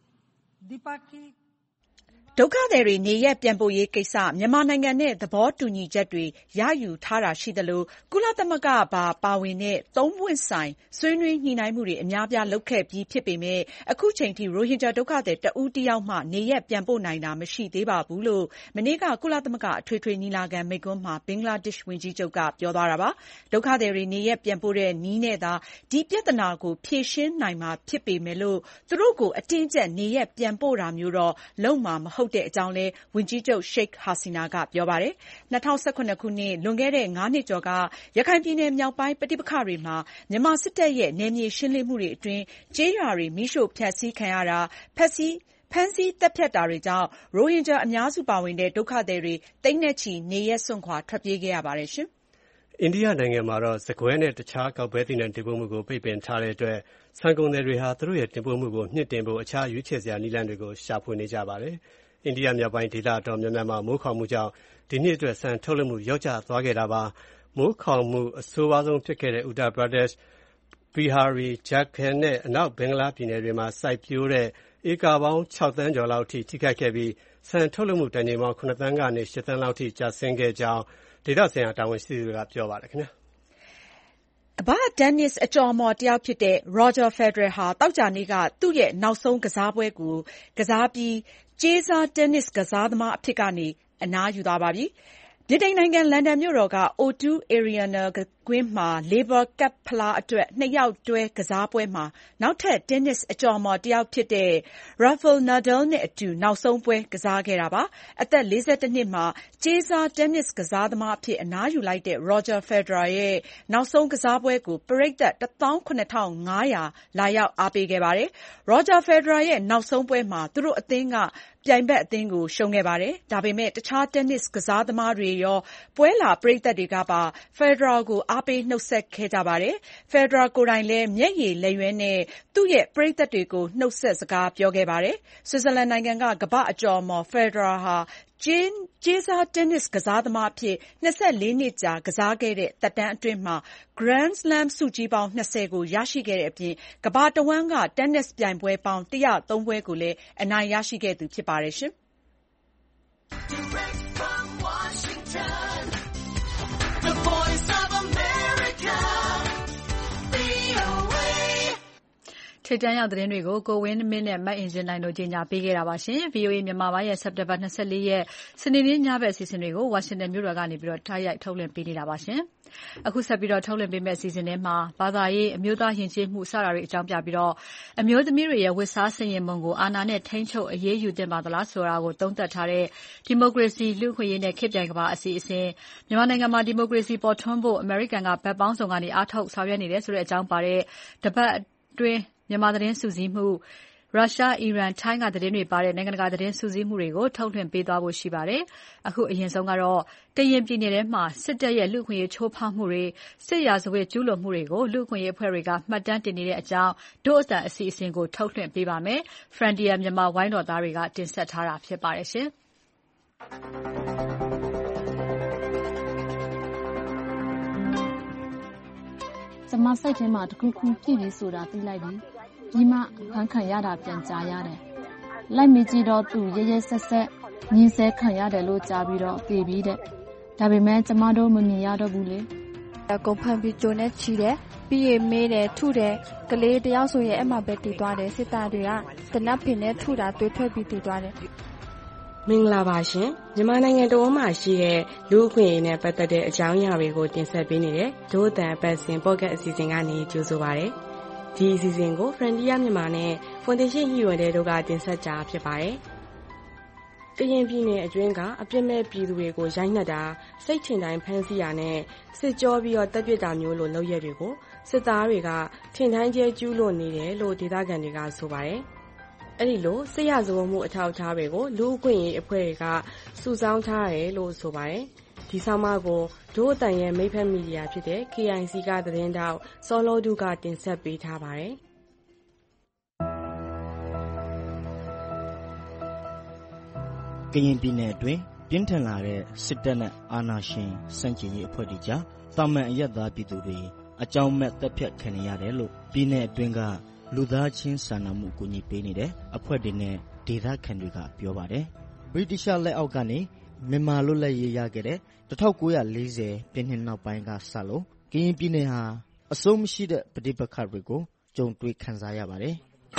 দ্বিপাক্ষিক ဒုက္ခသည်တွေနေရပ်ပြန်ပို့ရေးကိစ္စမြန်မာနိုင်ငံနဲ့သဘောတူညီချက်တွေရယူထားတာရှိသလိုကုလသမဂ္ဂပါပါဝင်တဲ့သုံးပွင့်ဆိုင်ဆွေးနွေးညှိနှိုင်းမှုတွေအများပြားလုပ်ခဲ့ပြီးဖြစ်ပေမဲ့အခုချိန်ထိရိုဟင်ဂျာဒုက္ခသည်တဦးတယောက်မှနေရပ်ပြန်ပို့နိုင်တာမရှိသေးပါဘူးလို့မနေ့ကကုလသမဂ္ဂအထွေထွေညီလာခံမိန့်ခွန်းမှာဘင်္ဂလားဒေ့ရှ်ဝန်ကြီးချုပ်ကပြောသွားတာပါဒုက္ခသည်တွေနေရပ်ပြန်ပို့တဲ့နည်းနဲ့သာဒီပြဿနာကိုဖြေရှင်းနိုင်မှာဖြစ်ပေမဲ့လို့သူတို့ကိုအတင်းကျပ်နေရပ်ပြန်ပို့တာမျိုးတော့လုပ်မှာမဟုတ်တဲ့အကြောင်းလည်းဝန်ကြီးချုပ်ရှိတ်ဟာစီနာကပြောပါတယ်။၂၀၁၇ခုနှစ်လွန်ခဲ့တဲ့ငါးနှစ်ကျော်ကရခိုင်ပြည်နယ်မြောက်ပိုင်းပဋိပက္ခတွေမှာမြန်မာစစ်တပ်ရဲ့နယ်မြေရှင်းလင်းမှုတွေအတွင်းကျေးရွာတွေမီးရှို့ဖျက်ဆီးခံရတာဖက်ဆီးဖမ်းဆီးတပ်ဖြတ်တာတွေကြောင့်ရိုဟင်ဂျာအများစုပါဝင်တဲ့ဒုက္ခသည်တွေသိန်းနဲ့ချီနေရပ်စွန့်ခွာထွက်ပြေးခဲ့ရပါတယ်ရှင်။အိန္ဒိယနိုင်ငံမှာတော့စကွဲနဲ့တခြားကောက်ပဲသီးနှံတင်ပို့မှုကိုပိတ်ပင်ထားတဲ့အတွက်ဆန်ကုန်သည်တွေဟာသူတို့ရဲ့တင်ပို့မှုကိုမြှင့်တင်ဖို့အခြားရွေးချယ်စရာနည်းလမ်းတွေကိုရှာဖွေနေကြပါတယ်။အိန္ဒိယမြောက်ပိုင်းဒေသအတော်များများမှာမိုးခေါင်မှုကြောင့်ဒီနှစ်အတွက်ဆန်ထုတ်လုပ်မှုလျော့ကျသွားခဲ့တာပါ။မိုးခေါင်မှုအဆိုးဝါးဆုံးဖြစ်ခဲ့တဲ့ Uttar Pradesh, Bihar, Jharkhand နဲ့အနောက်ဘင်္ဂလားပြည်နယ်တွေမှာစိုက်ပျိုးတဲ့ဧကပေါင်းခြောက်သန်းကျော်လောက်အထိထိခိုက်ခဲ့ပြီးဆန်ထုတ်လုပ်မှုတန်ချိန်ပေါင်းခုနစ်သန်းကနေရှစ်သန်းလောက်အထိကျဆင်းခဲ့ကြောင်းဒေသဆိုင်ရာတာဝန်ရှိသူတွေကပြောပါတယ်ခင်ဗျာ။ကမ္ဘာ့တင်းနစ်အကျော်အမော်တယောက်ဖြစ်တဲ့ Roger Federer ဟာသောကြာနေ့ကသူ့ရဲ့နောက်ဆုံးကစားပွဲကိုကစားပြီးကြေးစားတင်းနစ်ကစားသမားအဖြစ်ကနေအနားယူသွားပါပြီ။ဗြိတိန်နိုင်ငံလန်ဒန်မြို့တော်က အို တူ Arena ကွင်းမှာ Labour Cup ဖလားအတွက်နှစ်ယောက်တွဲကစားပွဲမှာနောက်ထပ်တင်းနစ်အကျော်အမော်တယောက်ဖြစ်တဲ့ Rafael Nadal နဲ့အတူနောက်ဆုံးပွဲကစားခဲ့တာပါ။အသက်လေးဆယ်တစ်နှစ်မှာကြေးစားတင်းနစ်ကစားသမားအဖြစ်အနားယူလိုက်တဲ့ Roger Federer ရဲ့နောက်ဆုံးကစားပွဲကိုပရိသတ်တစ်သောင်းခုနှစ်ထောင်ငါးရာလာရောက်အားပေးခဲ့ပါတယ်။ Roger Federer ရဲ့နောက်ဆုံးပွဲမှာသူတို့အသင်းကပြိုင်ဘက်အသင်းကိုရှုံးခဲ့ပါတယ်။ဒါပေမဲ့တခြားတင်းနစ်ကစားသမားတွေရောပွဲလာပရိသတ်တွေကပါ Federer ကိုအားပေးနှုတ်ဆက်ခဲ့ကြပါတယ်။ Federer ကိုယ်တိုင်လည်းမျက်ရည်လက်ရွက်နဲ့သူ့ရဲ့ပရိသတ်တွေကိုနှုတ်ဆက်စကားပြောခဲ့ပါတယ်။ ဆွစ်ဇာလန်နိုင်ငံကကမ္ဘာ့အကျော်အမော် Federer ဟာကြေးစားတင်းနစ်ကစားသမားအဖြစ်နှစ်ဆယ့်လေးနှစ်ကြာကစားခဲ့တဲ့သက်တမ်းအတွင်းမှာ Grand Slam ဆုကြီးပေါင်း၂၀ကိုရရှိခဲ့တဲ့အပြင်ကမ္ဘာတဝှမ်းကတင်းနစ်ပြိုင်ပွဲပေါင်းတစ်ရာသုံးပွဲကိုလည်းအနိုင်ရရှိခဲ့သူဖြစ်ပါတယ်ရှင်။ထိပ်တန်းရောက်သတင်းတွေကိုကိုဝင်းမင်းနဲ့မအင်ဂျင်နိုင်တို့ကြီးညာပေးခဲ့တာပါရှင်။ ဗွီအိုအေမြန်မာပိုင်းရဲ့စက်တင်ဘာ၂၄ရက်စနေနေ့ညဘက်အစီအစဉ်တွေကိုဝါရှင်တန်မြို့တော်ကနေပြီးတော့တိုက်ရိုက်ထုတ်လွှင့်ပေးနေတာပါရှင်။အခုဆက်ပြီးတော့ထုတ်လွှင့်ပေးမယ့်အစီအစဉ်တွေမှာဘာသာရေးအမျိုးသားယဉ်ကျေးမှုစတာတွေအကြောင်းပြပြီးတော့အမျိုးသမီးတွေရဲ့ဝတ်စားဆင်ရင်ပုံကိုအာဏာနဲ့ထိန်းချုပ်အရေးယူတင်ပါသလားဆိုတာကိုသုံးသပ်ထားတဲ့ဒီမိုကရေစီလူ့အခွင့်အရေးနဲ့ခေတ်ပြိုင်ကမ္ဘာအစီအစဉ်မြန်မာနိုင်ငံမှာဒီမိုကရေစီပေါ်ထွန်းဖို့အမေရိကန်ကဗတ်ပေါင်းဆောင်ကနေအားထုတ်ဆောင်ရွက်နေတယ်ဆိုတဲ့အကြောင်းပါတဲ့တပတ်အတွင်းမြန်မာသတင်းစုစည်းမှုရုရှား၊အီရန်၊ထိုင်းကသတင်းတွေပါတဲ့နိုင်ငံတကာသတင်းစုစည်းမှုတွေကိုထုတ်လွှင့်ပေးသွားဖို့ရှိပါတယ်။အခုအရင်ဆုံးကတော့ကရင်ပြည်နယ်ထဲမှာစစ်တပ်ရဲ့လူ့အခွင့်အရေးချိုးဖောက်မှုတွေစစ်ရာဇဝတ်ကျူးလွန်မှုတွေကိုလူ့အခွင့်အရေးအဖွဲ့တွေကမှတ်တမ်းတင်နေတဲ့အကြောင်းဒို့အသံအစီအစဉ်ကိုထုတ်လွှင့်ပေးပါမယ်။ Frontier မြန်မာဝိုင်းတော်သားတွေကတင်ဆက်ထားတာဖြစ်ပါတယ်ရှင်။ကျမစိတ်ထဲမှာတခုခုဖြစ်ပြီးဆိုတာသိလိုက်ပြီဒီမှဖန်ခံရတာပြန်ကြားရတယ်လိုက်မိကြည့်တော့သူရဲရဲဆက်ဆက်ညင်းဆဲခံရတယ်လို့ကြားပြီးတော့ပြေးပြီးတဲ့ဒါပေမဲ့ကျမတို့မမြင်ရတော့ဘူးလေကုန်ဖန်ပြီးကြိုနဲ့ချီတယ်ပြီးရင်မေးတယ်ထုတယ်ကလေးတယောက်ဆိုရင်အမှပဲတည်သွားတယ်စစ်သားတွေကတနက်ဖင်နဲ့ထုတာတွေးထွက်ပြီးတည်သွားတယ်မင်္ဂလာပါရှင်မြန်မာနိုင်ငံတော်မှာရှိတဲ့လူ့အခွင့်အရေးနဲ့ပတ်သက်တဲ့အကြောင်းအရာတွေကိုတင်ဆက်ပေးနေတဲ့ဒို့အသံအပတ်စဉ်ပေါ့ကတ်အစီအစဉ်ကနေကြိုဆိုပါရစေဒီအစီအစဉ်ကို Frontier မြန်မာနဲ့ Foundation ဟီရွယ်တဲ့တို့ကတင်ဆက်ကြဖြစ်ပါတယ်။ကရင်ပြည်နယ်အတွင်းကအပြစ်မဲ့ပြည်သူတွေကိုရိုက်နှက်တာစိတ်ချတိုင်းဖမ်းဆီးတာနဲ့စစ်ကြောပြီးတော့တပ်ပစ်တာမျိုးလိုလုပ်ရက်တွေကိုစစ်သားတွေကထင်တိုင်းကျဲကျူးလွန်နေတယ်လို့ဒေသခံတွေကဆိုပါတယ်။အဲ့ဒီလိုစစ်ရဇဝတ်မှုအထောက်အထားတွေကိုလူ့အခွင့်အရေးအဖွဲ့တွေကစုဆောင်းထားတယ်လို့ဆိုပါတယ်။ဒီဆောင်းပါးကိုဒို့အတန်ရဲ့မိဖက်မီဒီယာဖြစ်တဲ့ K I C ကသတင်းတောက်စောလောဒုကတင်ဆက်ပေးထားပါတယ်။ကရင်ပြည်နယ်အတွင်းပြင်းထန်လာတဲ့စစ်တပ်နဲ့အာဏာရှင်စန့်ကျင်ရေးအဖွဲ့တွေကြားတာမန်အရက်သားပြည်သူတွေအကြောင်းမဲ့တပ်ဖြတ်ခံနေရတယ်လို့ပြည်내အတွင်းကလူသားချင်းစာနာမှုကူညီပေးနေတဲ့အဖွဲ့တွေနဲ့ဒေသခံတွေကပြောပါတယ်ဗြိတိရှလက်အောက်ကနေမြန်မာလွတ်လပ်ရေးရခဲ့တဲ့၁၉၄၀ပြည့်နှစ်နောက်ပိုင်းကစလို့ကရင်ပြည်နယ်ဟာအဆုံးမရှိတဲ့ပဋိပက္ခတွေကိုကြုံတွေ့ခံစားရပါတယ်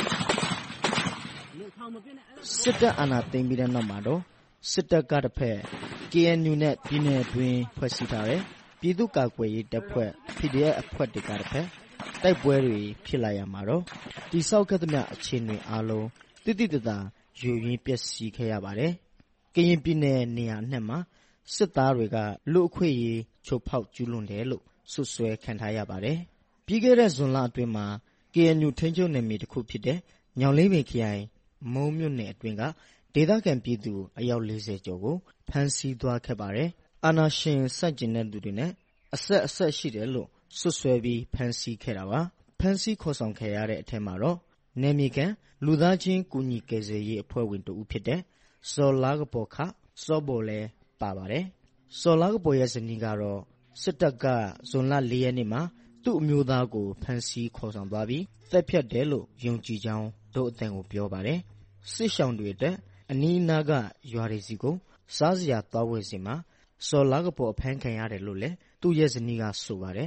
စစ်တပ်အာဏာသိမ်းပြီးတဲ့နောက်မှာတော့စစ်တပ်ကတစ်ဖက် K N U နဲ့ပြည်내အတွင်းဖွဲ့စည်းထားတဲ့ပြည်သူ့ကာကွယ်ရေးတပ်ဖွဲ့ P D F အဖွဲ့တွေကတစ်ဖက်တိုက်ပွဲတွေဖြစ်လာရမှာတော့တိဆောက်ခဲ့သမျှအခြေအနေအားလုံးတိတိတသာယူရင်းပျက်စီးခဲ့ရပါတယ်ကရင်ပြည်နယ်နေရာအနှံ့မှာစစ်သားတွေကလူအခွင့်အရေးချိုးဖောက်ကျူးလွန်တယ်လို့ဆွဆွဲခံထားရပါတယ်ပြီးခဲ့တဲ့ဇွန်လအတွင်းမှာ K N U ထိန်းချုပ်နယ်မြေတစ်ခုဖြစ်တဲ့ညောင်လေးပင်ခရိုင်မုံမြို့နယ်အတွင်းကဒေသခံပြည်သူအယောက်၄၀ကျော်ကိုဖမ်းဆီးသွားခဲ့ပါတယ်အာဏာရှင်စန့်ကျင်တဲ့သူတွေနဲ့အဆက်အဆက်ရှိတယ်လို့ဆွဆွဲပြီးဖမ်းဆီးခဲ့တာပါဖမ်းဆီးခေါ်ဆောင်ခဲ့ရတဲ့အထက်မှာတော့နယ်မြေကန်လူသားချင်းကူညီကယ်ဆယ်ရေးအဖွဲ့ဝင်တူဦးဖြစ်တဲ့စော်လာကပေါ်ခစောဘော်လဲပါပါတယ်စော်လာကပေါ်ရဲ့ဇနီးကတော့စစ်တပ်ကဇွန်လ၄ရက်နေ့မှာသူ့အမျိုးသားကိုဖမ်းဆီးခေါ်ဆောင်သွားပြီးတပ်ဖြတ်တယ်လို့ယုံကြည်ကြောင်းတို့အသံကိုပြောပါတယ်စစ်ရှောင်တွေတဲ့အနီးအနားကရွာတွေစီကိုစားစရာသွားဝယ်စီမှာစော်လာကပေါ်အဖမ်းခံရတယ်လို့လည်းသူ့ရဲ့ဇနီးကဆိုပါတယ်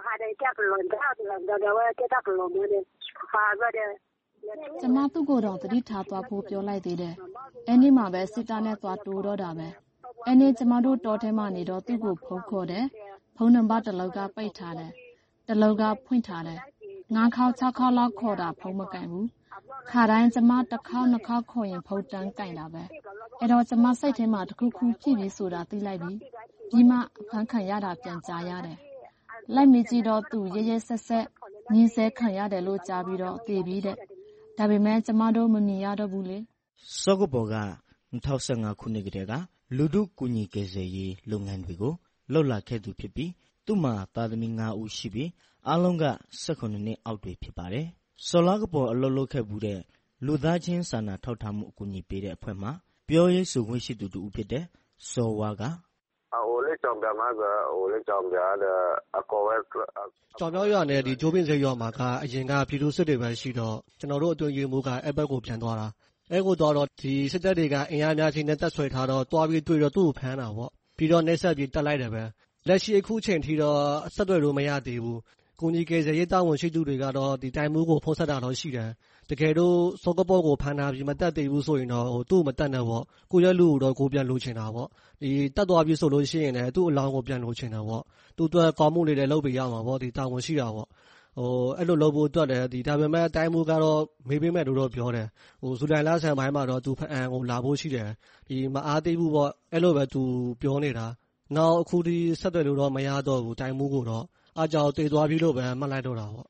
ကျမသူ့ကိုယ်တော်တတိထားသွားဖို့ပြောလိုက်သေးတယ်အဲ့ဒီမှာပဲစစ်သားနဲ့သွားတိုးတော့တာပဲအဲ့ဒီကျမတို့တော်ထဲမှာနေတော့သူ့ကိုဖုန်းခေါ်တယ်ဖုန်းနံပါတ်တစ်လုံးကပိတ်ထားတယ်တစ်လုံးကဖွင့်ထားတယ်ငါးခေါက်၆ခေါက်လောက်ခေါ်တာဖုန်းမကင်ဘူးခါတိုင်းကျမတစ်ခေါက်နှစ်ခေါက်ခေါ်ရင်ဖုန်းတန်းကင်တာပဲအဲ့တော့ကျမစိတ်ထဲမှာတခုခုဖြစ်ပြီးဆိုတာသိလိုက်ပြီပြီးမှအဖမ်းခံရတာပြန်ကြားရတယ်လိုက်မိကြည့်တော့သူရဲရဲဆက်ဆက်ညင်းဆဲခံရတယ်လို့ကြားပြီးတော့သိပြီးတဲ့ဒါပေမဲ့ကျမတို့မမြင်ရတော့ဘူးလေစောကပေါ်က၂၀၁၅ခုနှစ်ကတည်းကလူထုကူညီကယ်ဆယ်ရေးလုပ်ငန်းတွေကိုလှုပ်လာခဲ့သူဖြစ်ပြီးသူ့မှာသားသမီး၅ဦးရှိပြီးအားလုံးက၁၈နှစ်အောက်တွေဖြစ်ပါတယ်စော်လာကပေါ်အလုပ်လုပ်ခဲ့မှုတဲ့လူသားချင်းစာနာထောက်ထားမှုအကူအညီပေးတဲ့အဖွဲ့မှာပြောရေးဆိုခွင့်ရှိသူတူဦးဖြစ်တဲ့စော်ဝါကအိုလေးကြောင်ပြမှာကအိုလေးကြောင်ပြတဲ့အကောဝဲကြောင်ပြောရွာနဲ့ဒီဂျိုးပင်စေရွာမှာကအရင်ကပြည်သူစစ်တွေပဲရှိတော့ကျွန်တော်တို့အတွင်းရေးမှုကအဲ့ဘက်ကိုပြန်သွားတာအဲ့ကိုတော့ဒီစစ်တပ်တွေကအင်အားများချင်းနဲ့တက်ဆွဲထားတော့တွားပြီးတွေ့တော့သူ့ကိုဖမ်းတာပေါ့ပြီးတော့နှိပ်စက်ပြီးတက်လိုက်တယ်ပဲလက်ရှိအခုချိန်ထိတော့ဆက်သွယ်လို့မရသေးဘူးကိုကြီးကယ်ဆယ်ရေးတာဝန်ရှိသူတွေကတော့ဒီတိုင်မှုကိုဖုံးဆက်တာတော့ရှိတယ်တကယ်တော့စောကပေါ်ကိုဖမ်းတာပြီးမတက်သေးဘူးဆိုရင်တော့ဟိုသူ့မတက်နဲ့ပေါ့ကိုရဲ့လူကိုတော့ကိုပြန်လိုချင်တာပေါ့ဒီတက်သွားပြီဆိုလို့ရှိရင်လည်းသူ့အလောင်းကိုပြန်လိုချင်တာပေါ့သူ့အတွက်ကောင်းမှုတွေလည်းလုပ်ပေးရမှာပေါ့ဒီတာဝန်ရှိတာပေါ့ဟိုအဲ့လိုလုပ်ဖို့အတွက်လည်းဒီဒါပေမဲ့တိုင်မှုကတော့မေးပေးမယ်လို့တော့ပြောတယ်ဟိုဇူလိုင်လဆန်ပိုင်းမှာတော့သူဖအန်ကိုလာဖို့ရှိတယ်ဒီမအားသေးဘူးပေါ့အဲ့လိုပဲသူပြောနေတာနောက်အခုဒီဆက်သွယ်လို့တော့မရတော့ဘူးတိုင်မှုကိုတော့အားကြောင့်တည်သွားပြီလို့ပဲမှတ်လိုက်တော့တာပေါ့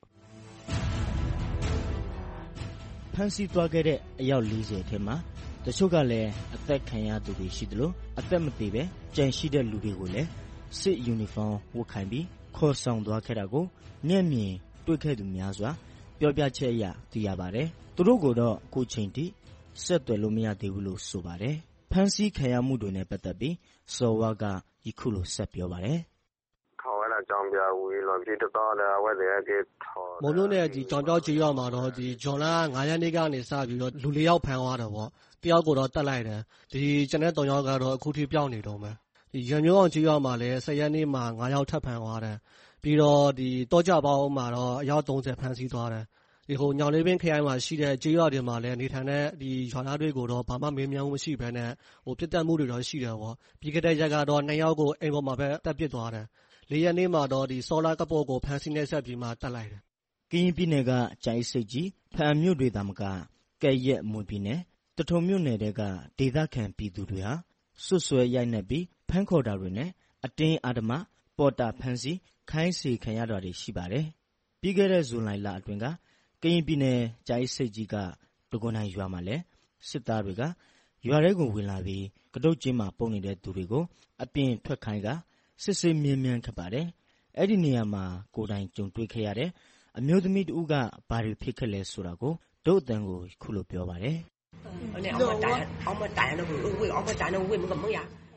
ဖမ်းဆီးသွားခဲ့တဲ့အယောက်၄၀ထဲမှာတချို့ကလည်းအသက်ခံရသူတွေရှိသလိုအသက်မသေးပဲကြံရှိတဲ့လူတွေကိုလည်းစစ်ယူနီဖောင်းဝတ်ခိုင်းပြီးခေါ်ဆောင်သွားခဲ့တာကိုမျက်မြင်တွေ့ခဲ့သူများစွာပြောပြချက်အရသိရပါတယ်သူတို့ကတော့ကိုချိန်ထိဆက်သွယ်လို့မရသေးဘူးလို့ဆိုပါတယ်ဖမ်းဆီးခံရမှုတွေနဲ့ပတ်သက်ပြီးစော်ဝါကယခုလိုဆက်ပြောပါတယ်ကြောင်ပြဝီလွန်ပြတော့တယ်ဝဲတဲ့ကေမုံမျိုးနဲ့ဒီကြောင်ကြောက်ကြီးရောက်မှာတော့ဒီဂျွန်လာ၅ရက်နေ့ကနေစပြီးတော့လူလေးယောက်ဖမ်းသွားတယ်ပေါ့တယောက်ကိုတော့တတ်လိုက်တယ်ဒီကျန်တဲ့၃ယောက်ကတော့အခုထိပြောင်းနေတော့မယ်ဒီရံမျိုးအောင်ကြီးရောက်မှာလည်း၁၀ရက်နေ့မှာ၅ယောက်ထပ်ဖမ်းသွားတယ်ပြီးတော့ဒီတောကြပေါင်းမှာတော့အယောက်၃၀ဖမ်းဆီးသွားတယ်ဒီဟိုညောင်လေးပင်ခရိုင်မှာရှိတဲ့ကြေးရွာတွေမှာလည်းနေထိုင်တဲ့ဒီရွာသားတွေကိုတော့ဘာမှမေးမြန်းမှုမရှိဘဲနဲ့ဟိုပြစ်တက်မှုတွေတော့ရှိတယ်ပေါ့ပြီးခဲ့တဲ့ရက်ကတော့၂ယောက်ကိုအိမ်ပေါ်မှာပဲတက်ပစ်သွားတယ်လေးရက်နေ့မှာတော့ဒီစောလာကပေါ်ကိုဖမ်းဆီးနေဆက်ပြီးမှတက်လိုက်တယ်။ကရင်ပြည်နယ်ကကြိုက်စိတ်ကြီးဖန်မြို့တွေသာမကကဲရက်မွန်ပြည်နယ်တထုံမြို့နယ်တွေကဒေသခံပြည်သူတွေဟာဆွဆွဲရိုက်နှက်ပြီးဖမ်းခေါ်တာတွေနဲ့အတင်းအဓမ္မပေါ်တာဖမ်းဆီးခိုင်းစေခံရတာတွေရှိပါတယ်။ပြီးခဲ့တဲ့ဇွန်လလအတွင်းကကရင်ပြည်နယ်ကြိုက်စိတ်ကြီးကဒဂွန်နိုင်ရွာမှာလဲစစ်သားတွေကရွာထဲကိုဝင်လာပြီးကတုတ်ကျင်းမှာပုံနေတဲ့သူတွေကိုအပြင်ထွက်ခိုင်းကစစ်စစ်မြင်းမြန်းခတ်ပါတယ်။အဲ့ဒီနေရာမှာကိုယ်တိုင်ကြုံတွေ့ခဲ့ရတဲ့အမျိုးသမီးတဦးကဘာတွေဖြစ်ခဲ့လဲဆိုတာကိုတို့အတန်ကိုခုလိုပြောပါတယ်။အော်မတိုင်အော်မတိုင်တော့ဝေအော်မတိုင်တော့ဝေမကမရ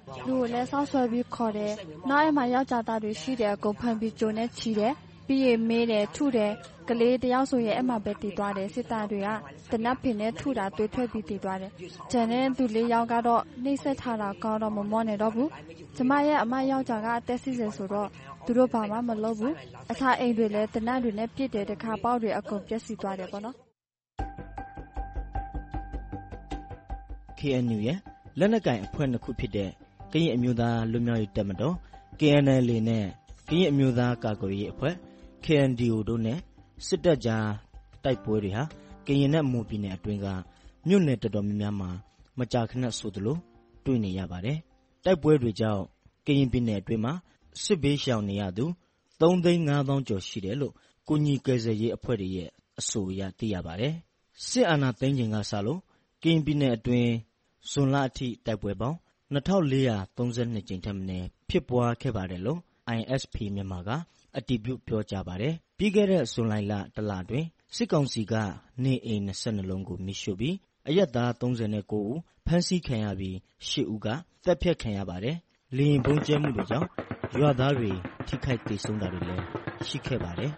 လူကိုလည်းဆောက်ဆွဲပြီးခေါ်တယ်နောက်အဲ့မှာယောက်ျားသားတွေရှိတယ်အကုန်ဖမ်းပြီးကြိုနဲ့ချီတယ်ပြီးရင်မေးတယ်ထုတယ်ကလေးတယောက်ဆိုရင်အဲ့မှာပဲတည်သွားတယ်စစ်သားတွေကတနပ်ပင်နဲ့ထုတာတွေးထွက်ပြီးတည်သွားတယ်ကျန်တဲ့သူလေးယောက်ကတော့နှိမ့်ဆက်ထားတာကောင်းတော့မမောနဲ့တော့ဘူးကျမရဲ့အမယောက်ျားကအသက်စီစဉ်ဆိုတော့သူတို့ဘာမှမလုပ်ဘူးအခြားအိမ်တွေလည်းတနပ်တွေနဲ့ပြစ်တယ်တခါပေါက်တွေအကုန်ပျက်စီးသွားတယ်ပေါ့နော် K N U ရဲ့လက်နက်ကင်အဖွဲ့နှစ်ခုဖြစ်တဲ့ကရင်အမျိုးသားလွတ်မြောက်ရေးတပ်မတော် K N L A နဲ့ကရင်အမျိုးသားကာကွယ်ရေးအဖွဲ့ K N D O တို့နဲ့စစ်တပ်ကြားတိုက်ပွဲတွေဟာကရင်နဲ့မွန်ပြည်နယ်အတွင်းကမြို့နယ်တော်တော်များများမှာမကြာခဏဆိုသလိုတွေ့နေရပါတယ်။တိုက်ပွဲတွေကြောင့်ကရင်ပြည်နယ်အတွင်းမှာစစ်ဘေးရှောင်နေရသူသုံးသိန်းငါးသောင်းကျော်ရှိတယ်လို့ကိုညီကယ်ဆယ်ရေးအဖွဲ့တွေရဲ့အဆိုအရသိရပါတယ်။စစ်အာဏာသိမ်းချိန်ကစလို့ကရင်ပြည်နယ်အတွင်းဇွန်လအထိတိုက်ပွဲပေါင်းနှစ်ထောင်လေးရာသုံးဆယ်နှစ်ကြိမ်ထက်မနည်းဖြစ်ပွားခဲ့ပါတယ်လို့ I S P မြန်မာကအတည်ပြုပြောကြားပါတယ်။ပြီးခဲ့တဲ့ဇွန်လတလတွင်စစ်ကောင်စီကနေအိမ်၂၂လုံးကိုမိရှို့ပြီးအရက်သားသုံးဆယ်ကိုဦးဖမ်းဆီးခံရပြီးရှစ်ဦးကတပ်ဖြတ်ခံရပါတယ်။လေရင်ပုံကျဲမှုတွေကြောင့်ရွာသားတွေထိခိုက်ဒေဆုံးတာတွေလည်းရှိခဲ့ပါတယ်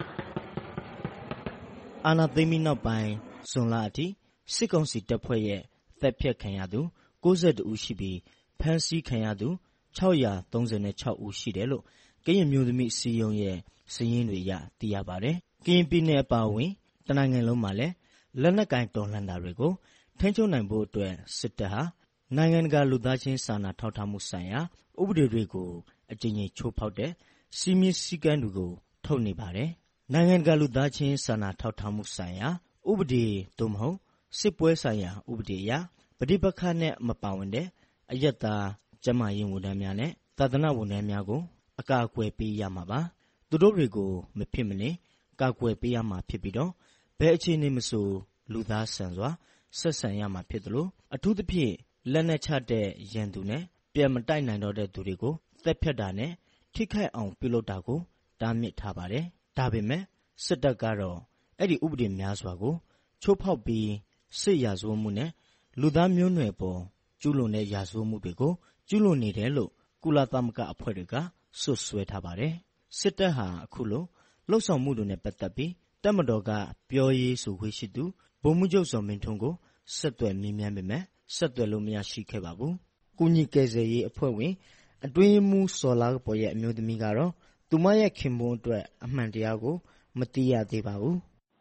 ။အာဏာသိမ်းပြီးနောက်ပိုင်းဇွန်လအထိစစ်ကောင်စီတပ်ဖွဲ့ရဲ့တပ်ဖြတ်ခံရသူကိုးဆယ်တဦးရှိပြီးဖမ်းဆီးခံရသူခြောက်ရာသုံးဆယ်ခြောက်ဦးရှိတယ်လို့ကရင်မျိုးသမီးစီယုံရဲ့စာရင်းတွေအရသိရပါတယ်။ကရင်ပြည်နယ်အပါအဝင်တနိုင်ငံလုံးမှာလည်းလက်နက်ကင်တော်လှန်တာတွေကိုထိန်းချုပ်နိုင်ဖို့အတွက်စစ်တပ်ဟာနိုင်ငံတကာလူသားချင်းစာနာထောက်ထားမှုဆိုင်ရာဥပဒေတွေကိုအကြိမ်ကြိမ်ချိုးဖောက်တဲ့စီမင်းစည်းကမ်းတွေကိုထုတ်နေပါတယ်။နိုင်ငံတကာလူသားချင်းစာနာထောက်ထားမှုဆိုင်ရာဥပဒေသို့မဟုတ်စစ်ပွဲဆိုင်ရာဥပဒေအရပဋိပက္ခနဲ့မပါဝင်တဲ့အယက်သားကျန်းမာရေးဝန်ထမ်းများနဲ့သာသနာဝန်ထမ်းများကိုအကာအကွယ်ပေးရမှာပါ။သူတို့တွေကိုမဖြစ်မနေကာကွယ်ပေးရမှာဖြစ်ပြီးတော့ဘယ်အခြေအနေမဆိုလူသားဆန်စွာဆက်ဆံရမှာဖြစ်တယ်လို့အထူးသဖြင့်လက်နက်ချတဲ့ရန်သူနဲ့ပြန်မတိုက်နိုင်တော့တဲ့သူတွေကိုသက်ဖြတ်တာနဲ့ထိခိုက်အောင်ပြုလုပ်တာကိုတားမြစ်ထားပါတယ်။ဒါပေမဲ့စစ်တပ်ကတော့အဲ့ဒီဥပဒေများစွာကိုချိုးဖောက်ပြီးစစ်ရာဇဝတ်မှုနဲ့လူသားမျိုးနွယ်ပေါ်ကျူးလွန်တဲ့ရာဇဝတ်မှုတွေကိုကျူးလွန်နေတယ်လို့ကုလသမဂ္ဂအဖွဲ့တွေကဆွဆွဲထားပါတယ်။စစ်တပ်ဟာအခုလိုလှုပ်ဆောင်မှုတွေနဲ့ပတ်သက်ပြီးတပ်မတော်ကပြောရေးဆိုခွင့်ရှိသူဗိုလ်မှူးချုပ်ဇော်မင်းထွန်းကိုဆက်သွယ်မေးမြန်းပေမဲ့ဆက်သွယ်လို့မရရှိခဲ့ပါဘူး။ကုညီကယ်ဆယ်ရေးအဖွဲ့ဝင်အတွင်းမှုစော်လာပေါ်ရဲ့အမျိုးသမီးကတော့သူမရဲ့ခင်ပွန်းအတွက်အမှန်တရားကိုမသိရသေးပါဘူး။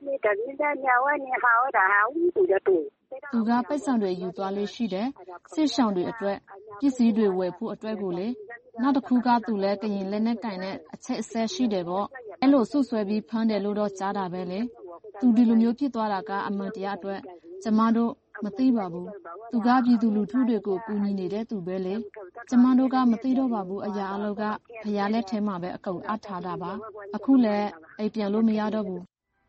သူကပိုက်ဆံတွေယူသွားလို့ရှိတယ်စစ်ရှောင်တွေအတွက်ပစ္စည်းတွေဝယ်ဖို့အတွက်ကိုလေနောက်တစ်ခုကသူလည်းကရင်လက်နက်ကင်နဲ့အချက်အဆက်ရှိတယ်ပေါ့အဲ့လိုဆွဆွဲပြီးဖမ်းတယ်လို့တော့ကြားတာပဲလေသူဒီလိုမျိုးဖြစ်သွားတာကအမှန်တရားအတွက်ကျမတို့မသိပါဘူးသူကပြည်သူလူထုတွေကိုကူညီနေတဲ့သူပဲလေကျမတို့ကမသိတော့ပါဘူးအရာအလုံးကဖျားလက်ထဲမှာပဲအကုန်အထားတာပါအခုလည်းအိမ်ပြန်လို့မရတော့ဘူး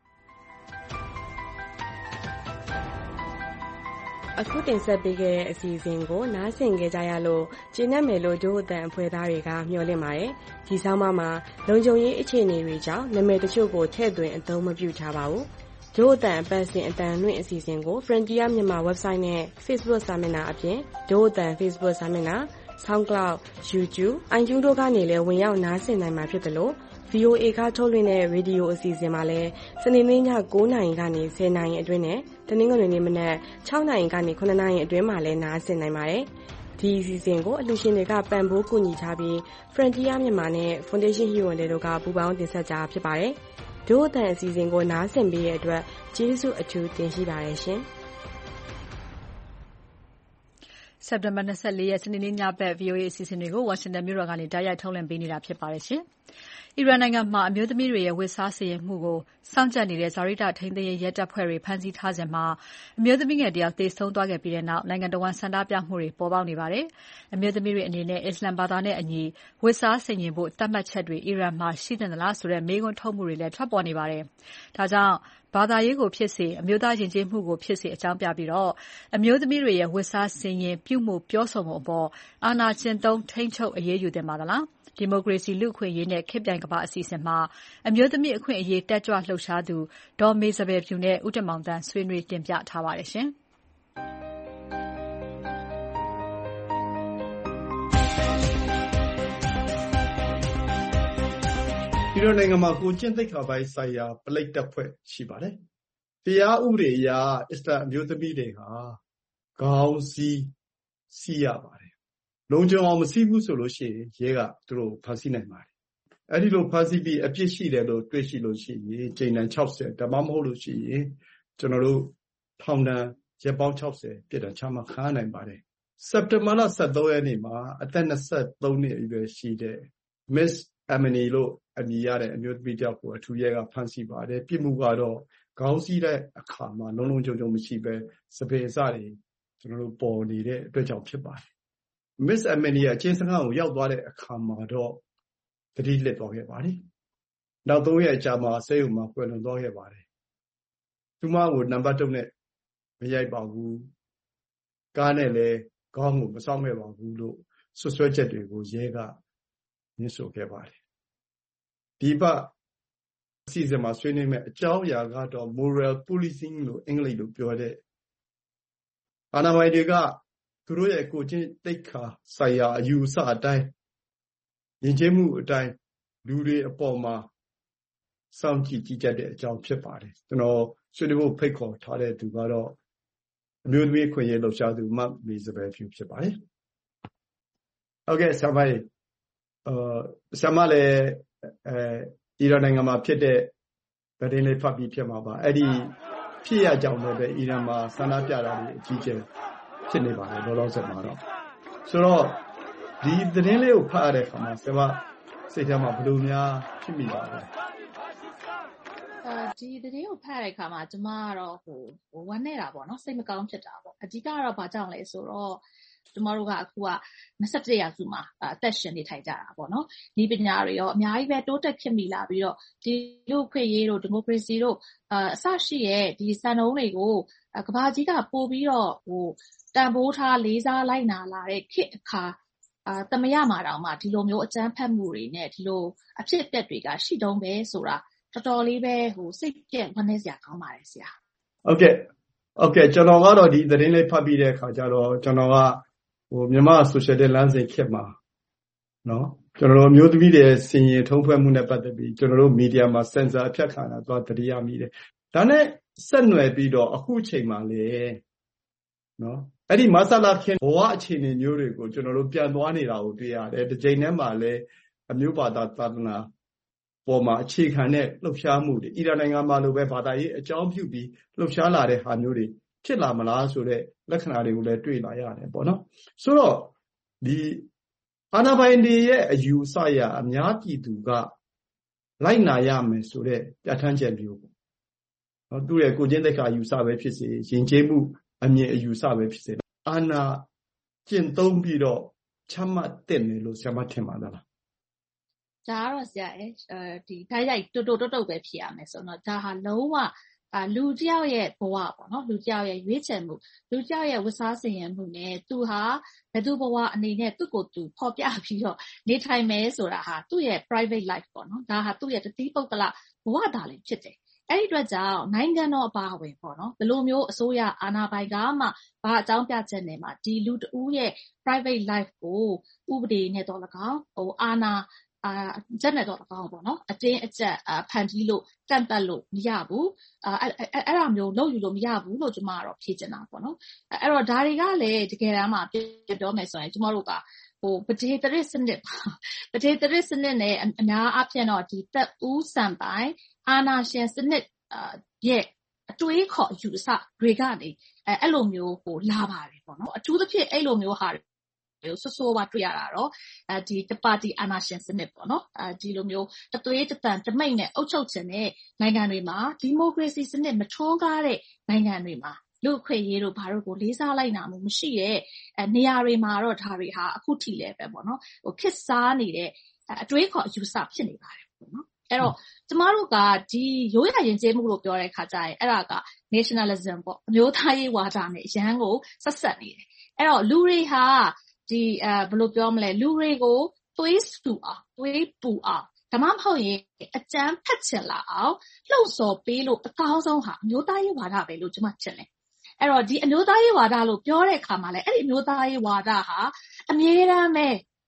အခုတင်ဆက်ပေးခဲ့တဲ့အစီအစဉ်ကိုနားဆင်ကြရလို့ကျေနပ်မယ်လို့ဒို့အတန်အဖွဲ့သားတွေကမျှော်လင့်ပါတယ်။ဒီဆောင်မမှာလုံခြုံရေးအခြေအနေတွေကြောင့်နာမည်တချို့ကိုထည့်သွင်းအသုံးမပြုထားပါဘူး။ဒို့အတန်အပတ်စဉ်အတန်လွင့်အစီအစဉ်ကို Frontier မြန်မာ website နဲ့ Facebook စာမျက်နှာအပြင်ဒို့အတန် Facebook စာမျက်နှာ SoundCloud, YouTube, iTunes တို့ကနေလည်းဝင်ရောက်နားဆင်နိုင်မှာဖြစ်တယ်လို့ V O A ကထုတ်လွှင့်တဲ့ရေဒီယိုအစီအစဉ်မှာလည်းစနေနေ့ည၉နာရီကနေ၁၀နာရီအတွင်းနဲ့တနင်္ဂနွေနေ့မနက်၆နာရီကနေ၇နာရီအတွင်းမှာလည်းနားဆင်နိုင်ပါတယ်။ဒီအစီအစဉ်ကိုအလှူရှင်တွေကပံ့ပိုးကူညီထားပြီး Frontier မြန်မာနဲ့ Foundation Hero တို့ကပူးပေါင်းတင်ဆက်ကြဖြစ်ပါတယ်။ဒို့အတန်အစီအစဉ်ကိုနားဆင်ပေးတဲ့အတွက်ကျေးဇူးအထူးတင်ရှိပါတယ်ရှင်။စက်တင်ဘာ၂၄ရက်စနေနေ့ညဘက် V O A အစီအစဉ်တွေကိုဝါရှင်တန်မြို့တော်ကနေတိုက်ရိုက်ထုတ်လွှင့်ပေးနေတာဖြစ်ပါတယ်ရှင်။အီရန်နိုင်ငံမှာအမျိုးသမီးတွေရဲ့ဝတ်စားဆင်ယင်မှုကိုစောင့်ကြပ်နေတဲ့ဇာရိတထိန်းသိမ်းရေးရဲတပ်ဖွဲ့တွေဖမ်းဆီးထားစဉ်မှာအမျိုးသမီးငယ်တယောက်သေဆုံးသွားခဲ့ပြီးတဲ့နောက်နိုင်ငံတော်ဝန်ဆန္ဒပြမှုတွေပေါ်ပေါက်နေပါတယ်။အမျိုးသမီးတွေအနေနဲ့အစ္စလမ်ဘာသာနဲ့အညီဝတ်စားဆင်ယင်ဖို့တတ်မှတ်ချက်တွေအီရန်မှာရှိသင့်သလားဆိုတဲ့မေးခွန်းထုတ်မှုတွေလည်းထွက်ပေါ်နေပါတယ်။ဒါကြောင့်ဘာသာရေးကိုဖြစ်စေအမျိုးသားယဉ်ကျေးမှုကိုဖြစ်စေအကြောင်းပြပြီးတော့အမျိုးသမီးတွေရဲ့ဝတ်စားဆင်ယင်ပြုမှုပြောဆိုမှုအပေါ်အာဏာကျင့်သုံးထိန်းချုပ်အရေးယူသင့်ပါသလား။ဒီမိုကရေစီလူ့အခွင့်အရေးနဲ့ခေတ်ပြိုင်ကမ္ဘာအစီအစဉ်မှာအမျိုးသမီးအခွင့်အရေးတက်ကြွလှုပ်ရှားသူဒေါ်မေစပယ်ဖြူနဲ့ဦးတင်မောင်သန်းဆွေးနွေးတင်ပြထားပါတယ်ရှင်။ဒီလိုနိုင်ငံမှာကိုကျင့်သိက္ခာပိုင်းဆိုင်ရာပလိတ်တပ်ဖွဲ့ရှိပါတယ်တရားဥပဒေအရအစ္စလာမ်အမျိုးသမီးတွေဟာခေါင်းစည်းစီးရပါတယ်လုံခြုံအောင်မစီးဘူးဆိုလို့ရှိရင်ရဲကသူတို့ဖမ်းဆီးနိုင်ပါတယ်အဲ့ဒီလိုဖမ်းဆီးပြီးအပြစ်ရှိတယ်လို့တွေ့ရှိလို့ရှိရင်ချိန်တန်၆၀ဒါမှမဟုတ်လို့ရှိရင်ကျွန်တော်တို့ထောင်ဒဏ်ရက်ပေါင်း၆၀ပြစ်ဒဏ်ချမှတ်ခံနိုင်ပါတယ်စက်တင်ဘာလ၁၃ရက်နေ့မှာအသက်၂၃နှစ်အရွယ်ရှိတဲ့ Miss Emily လို့အမည်ရတဲ့အမျိုးသမီးတစ်ယောက်ကိုအထူးရဲကဖမ်းဆီးပါတယ်ပြစ်မှုကတော့ခေါင်းစည်းတဲ့အခါမှာလုံးလုံးကြုံကြုံမရှိပဲစပယ်စတွေကျွန်တော်တို့ပေါ်နေတဲ့အတွက်ကြောင့်ဖြစ်ပါတယ် Miss Emily အချင်းစကားကိုရောက်သွားတဲ့အခါမှာတော့တတိလက်သွားခဲ့ပါတယ်နောက်၃ရက်ကြာမှဆေးရုံမှာဖွင့်လွှတ်သွားခဲ့ပါတယ်သူမကိုနံပါတ်၃နဲ့မရိုက်ပါဘူးကားနဲ့လည်းခေါင်းကိုမဆောင်ခဲ့ပါဘူးလို့ဆွဆွဲချက်တွေကိုရဲကညှိဆိုခဲ့ပါတယ်ဒီပတ်အစီအစဉ်မှာဆွေးနွေးမဲ့အကြောင်းအရာကတော့ moral policing လို့အင်္ဂလိပ်လိုပြောတဲ့အာဏာပိုင်တွေကသူတို့ရဲ့ကိုချင်းတိတ်ခါဆိုင်ရာအယူအဆအတိုင်းယဉ်ကျေးမှုအတိုင်းလူတွေအပေါ်မှာစောင့်ကြည့်ကြည့်ကြတဲ့အကြောင်းဖြစ်ပါတယ်ကျွန်တော်ဆွေးနွေးဖို့ဖိတ်ခေါ်ထားတဲ့သူကတော့အမျိုးသမီးခွင့်ရေးလှုပ်ရှားသူမမေစပယ်ဖြူဖြစ်ပါတယ်ဟုတ်ကဲ့ဆရာမကြီးအာဆရာမလည်းအဲအီရန်နိုင်ငံမှာဖြစ်တဲ့သတင်းလေးဖတ်ပြီးဖြစ်မှာပါအဲ့ဒီဖြစ်ရကြောင်းလည်းပဲအီရန်မှာဆန္ဒပြတာတွေအကြီးကျယ်ဖြစ်နေပါတယ်လောလောဆယ်မှာတော့ဆိုတော့ဒီသတင်းလေးကိုဖတ်ရတဲ့အခါမှာဆရာမစိတ်ထဲမှာဘယ်လိုများဖြစ်မိပါလဲဒီသတင်းကိုဖတ်ရတဲ့အခါမှာကျမကတော့ဟိုဟိုဝမ်းနေတာပေါ့နော်စိတ်မကောင်းဖြစ်တာပေါ့အဓိကတော့ဘာကြောင့်လဲဆိုတော့ကျမတို့ကအခုက၂၁ရာစုမှာအသက်ရှင်နေထိုင်ကြတာပေါ့နော်ဒီပညာတွေရောအများကြီးပဲတိုးတက်ဖြစ်မိလာပြီးတော့ဒီလူခွင့်ရေးတို့ဒီမိုကရေစီတို့အအဆရှိရဲ့ဒီစံနှုန်းတွေကိုကမ္ဘာကြီးကပို့ပြီးတော့ဟိုတန်ဖိုးထားလေးစားလိုက်နာလာတဲ့ခေတ်အခါအာတမရမှာတောင်မှဒီလိုမျိုးအကြမ်းဖက်မှုတွေနဲ့ဒီလိုအဖြစ်အပျက်တွေကရှိတုံးပဲဆိုတာတော်တော်လေးပဲဟိုစိတ်ပြက်ဝမ်းနည်းစရာကောင်းပါတယ်ဆရာဟုတ်ကဲ့ဟုတ်ကဲ့ကျွန်တော်ကတော့ဒီသတင်းလေးဖတ်ပြီးတဲ့အခါကျတော့ကျွန်တော်ကဟိုမြန်မာဆိုရှယ်တဲ့လမ်းစဉ်ခေတ်မှာနော်ကျွန်တော်တို့မျိုးသမီးတွေစင်ရင်ထုံးဖွဲ့မှုနဲ့ပတ်သက်ပြီးကျွန်တော်တို့မီဒီယာမှာစင်ဆာအဖြတ်ခံတာသွားတရိယာမိတယ်ဒါနဲ့ဆက်နွယ်ပြီးတော့အခုချိန်မှာလေနော်အဲ့ဒီမဆလာခင်ဘဝအခြေအနေမျိုးတွေကိုကျွန်တော်တို့ပြန်သွားနေတာကိုတွေ့ရတယ်ဒီချိန်ထဲမှာလည်းအမျိုးဘာသာသာသနာပေါ်မှာအခြေခံတဲ့လှုပ်ရှားမှုတွေအီရန်နိုင်ငံမှာလိုပဲဘာသာရေးအကြောင်းပြုပြီးလှုပ်ရှားလာတဲ့ဟာမျိုးတွေဖြစ်လာမလားဆိုတဲ့လက္ခဏာတွေကိုလည်းတွေ့လာရတယ်ပေါ့နော်ဆိုတော့ဒီအာဏာပိုင်တွေရဲ့အယူအဆအရအများပြည်သူကလိုက်နာရမယ်ဆိုတဲ့ပြဋ္ဌာန်းချက်မျိုးပေါ့နော်သူ့ရဲ့ကိုကျင့်သိက္ခာအယူအဆပဲဖြစ်စေယဉ်ကျေးမှုအမြင်အယူအဆပဲဖြစ်စေအာဏာကျင့်သုံးပြီးတော့ချမှတ်တဲ့မယ်လို့ဆရာမထင်ပါလားဒါကတော့ဆရာအဲဒီတိုင်းရိုက်တူတူတုတ်တုတ်ပဲဖြစ်ရမယ်ဆိုတော့ဒါဟာလုံးဝအာလူတယောက်ရဲ့ဘဝပေါ့နော်လူတယောက်ရဲ့ရွေးချယ်မှုလူတယောက်ရဲ့ဝတ်စားဆင်ရင်မှုနဲ့သူဟာဘယ်သူဘဝအနေနဲ့သူ့ကိုယ်သူဖော်ပြပြီးတော့နေထိုင်မယ်ဆိုတာဟာသူ့ရဲ့ private life ပေါ့နော်ဒါဟာသူ့ရဲ့တတိပုဂ္ဂလဘဝတာလည်းဖြစ်တယ်အဲ့ဒီအတွက်ကြောင့်နိုင်ငံတော်အပါအဝင်ပေါ့နော်ဘယ်လိုမျိုးအစိုးရအာဏာပိုင်ကမှဘာအကြောင်းပြချက်နဲ့မှဒီလူတဦးရဲ့ private life ကိုဥပဒေနဲ့တော့၎င်းဟိုအာဏာအာကျက်နဲ့တော့ကောင်းပေါ့နော်အတင်းအကျပ်ဖန်တီးလို့တန့်တက်လို့မရဘူးအဲအဲ့ဒါမျိုးလုပ်ယူလို့မရဘူးလို့ကျမကတော့ဖြေချင်တာပေါ့နော်အဲ့တော့ဒါတွေကလည်းတကယ်တမ်းမှာပြပြောမယ်ဆိုရင်ကျမတို့ကဟိုပဒေတရစ်စနစ်ပဒေတရစ်စနစ်နဲ့အများအားဖြင့်တော့ဒီတက်ဦးစံပိုင်အာနာရှင်စနစ်ရဲ့အတွေးခေါ်ယူဆတွေကနေအဲအဲ့လိုမျိုးဟိုလာပါတယ်ပေါ့နော်အထူးသဖြင့်အဲ့လိုမျိုးဟာဆိုဆိုဝါတွေ့ရတာတော့အဲဒီတပါတီအာဏာရှင်စနစ်ပေါ့နော်အဲဒီလိုမျိုးတသွေးတတန်တမိတ်နဲ့အုပ်ချုပ်ခြင်းတဲ့နိုင်ငံတွေမှာဒီမိုကရေစီစနစ်မထွန်းကားတဲ့နိုင်ငံတွေမှာလူ့အခွင့်အရေးတို့ဘာတို့ကိုလေးစားလိုက်နာမှုမရှိတဲ့နေရာတွေမှာတော့ဒါတွေဟာအခုထိလည်းပဲပေါ့နော်ဟိုခစ်စားနေတဲ့အတွေးခေါ်အယူဆဖြစ်နေပါတယ်ပေါ့နော်အဲ့တော့ကျမတို့ကဒီရိုးရာယဉ်ကျေးမှုလို့ပြောတဲ့ခါကျရင်အဲ့ဒါက nationalism ပေါ့အမျိုးသားရေးဝါဒနဲ့ရန်ကိုဆက်ဆက်နေတယ်အဲ့တော့လူတွေဟာဒီအဲဘယ်လိုပြောမလဲလူတွေကိုသွေးဆူအောင်သွေးပူအောင်ဒါမှမဟုတ်ရင်အကြမ်းဖက်ချင်လာအောင်လှုံ့ဆော်ပေးလို့အကောင်းဆုံးဟာအမျိုးသားရေးဝါဒပဲလို့ကျွန်မထင်တယ်အဲ့တော့ဒီအမျိုးသားရေးဝါဒလို့ပြောတဲ့အခါမှာလည်းအဲ့ဒီအမျိုးသားရေးဝါဒဟာအမြဲတမ်းပဲ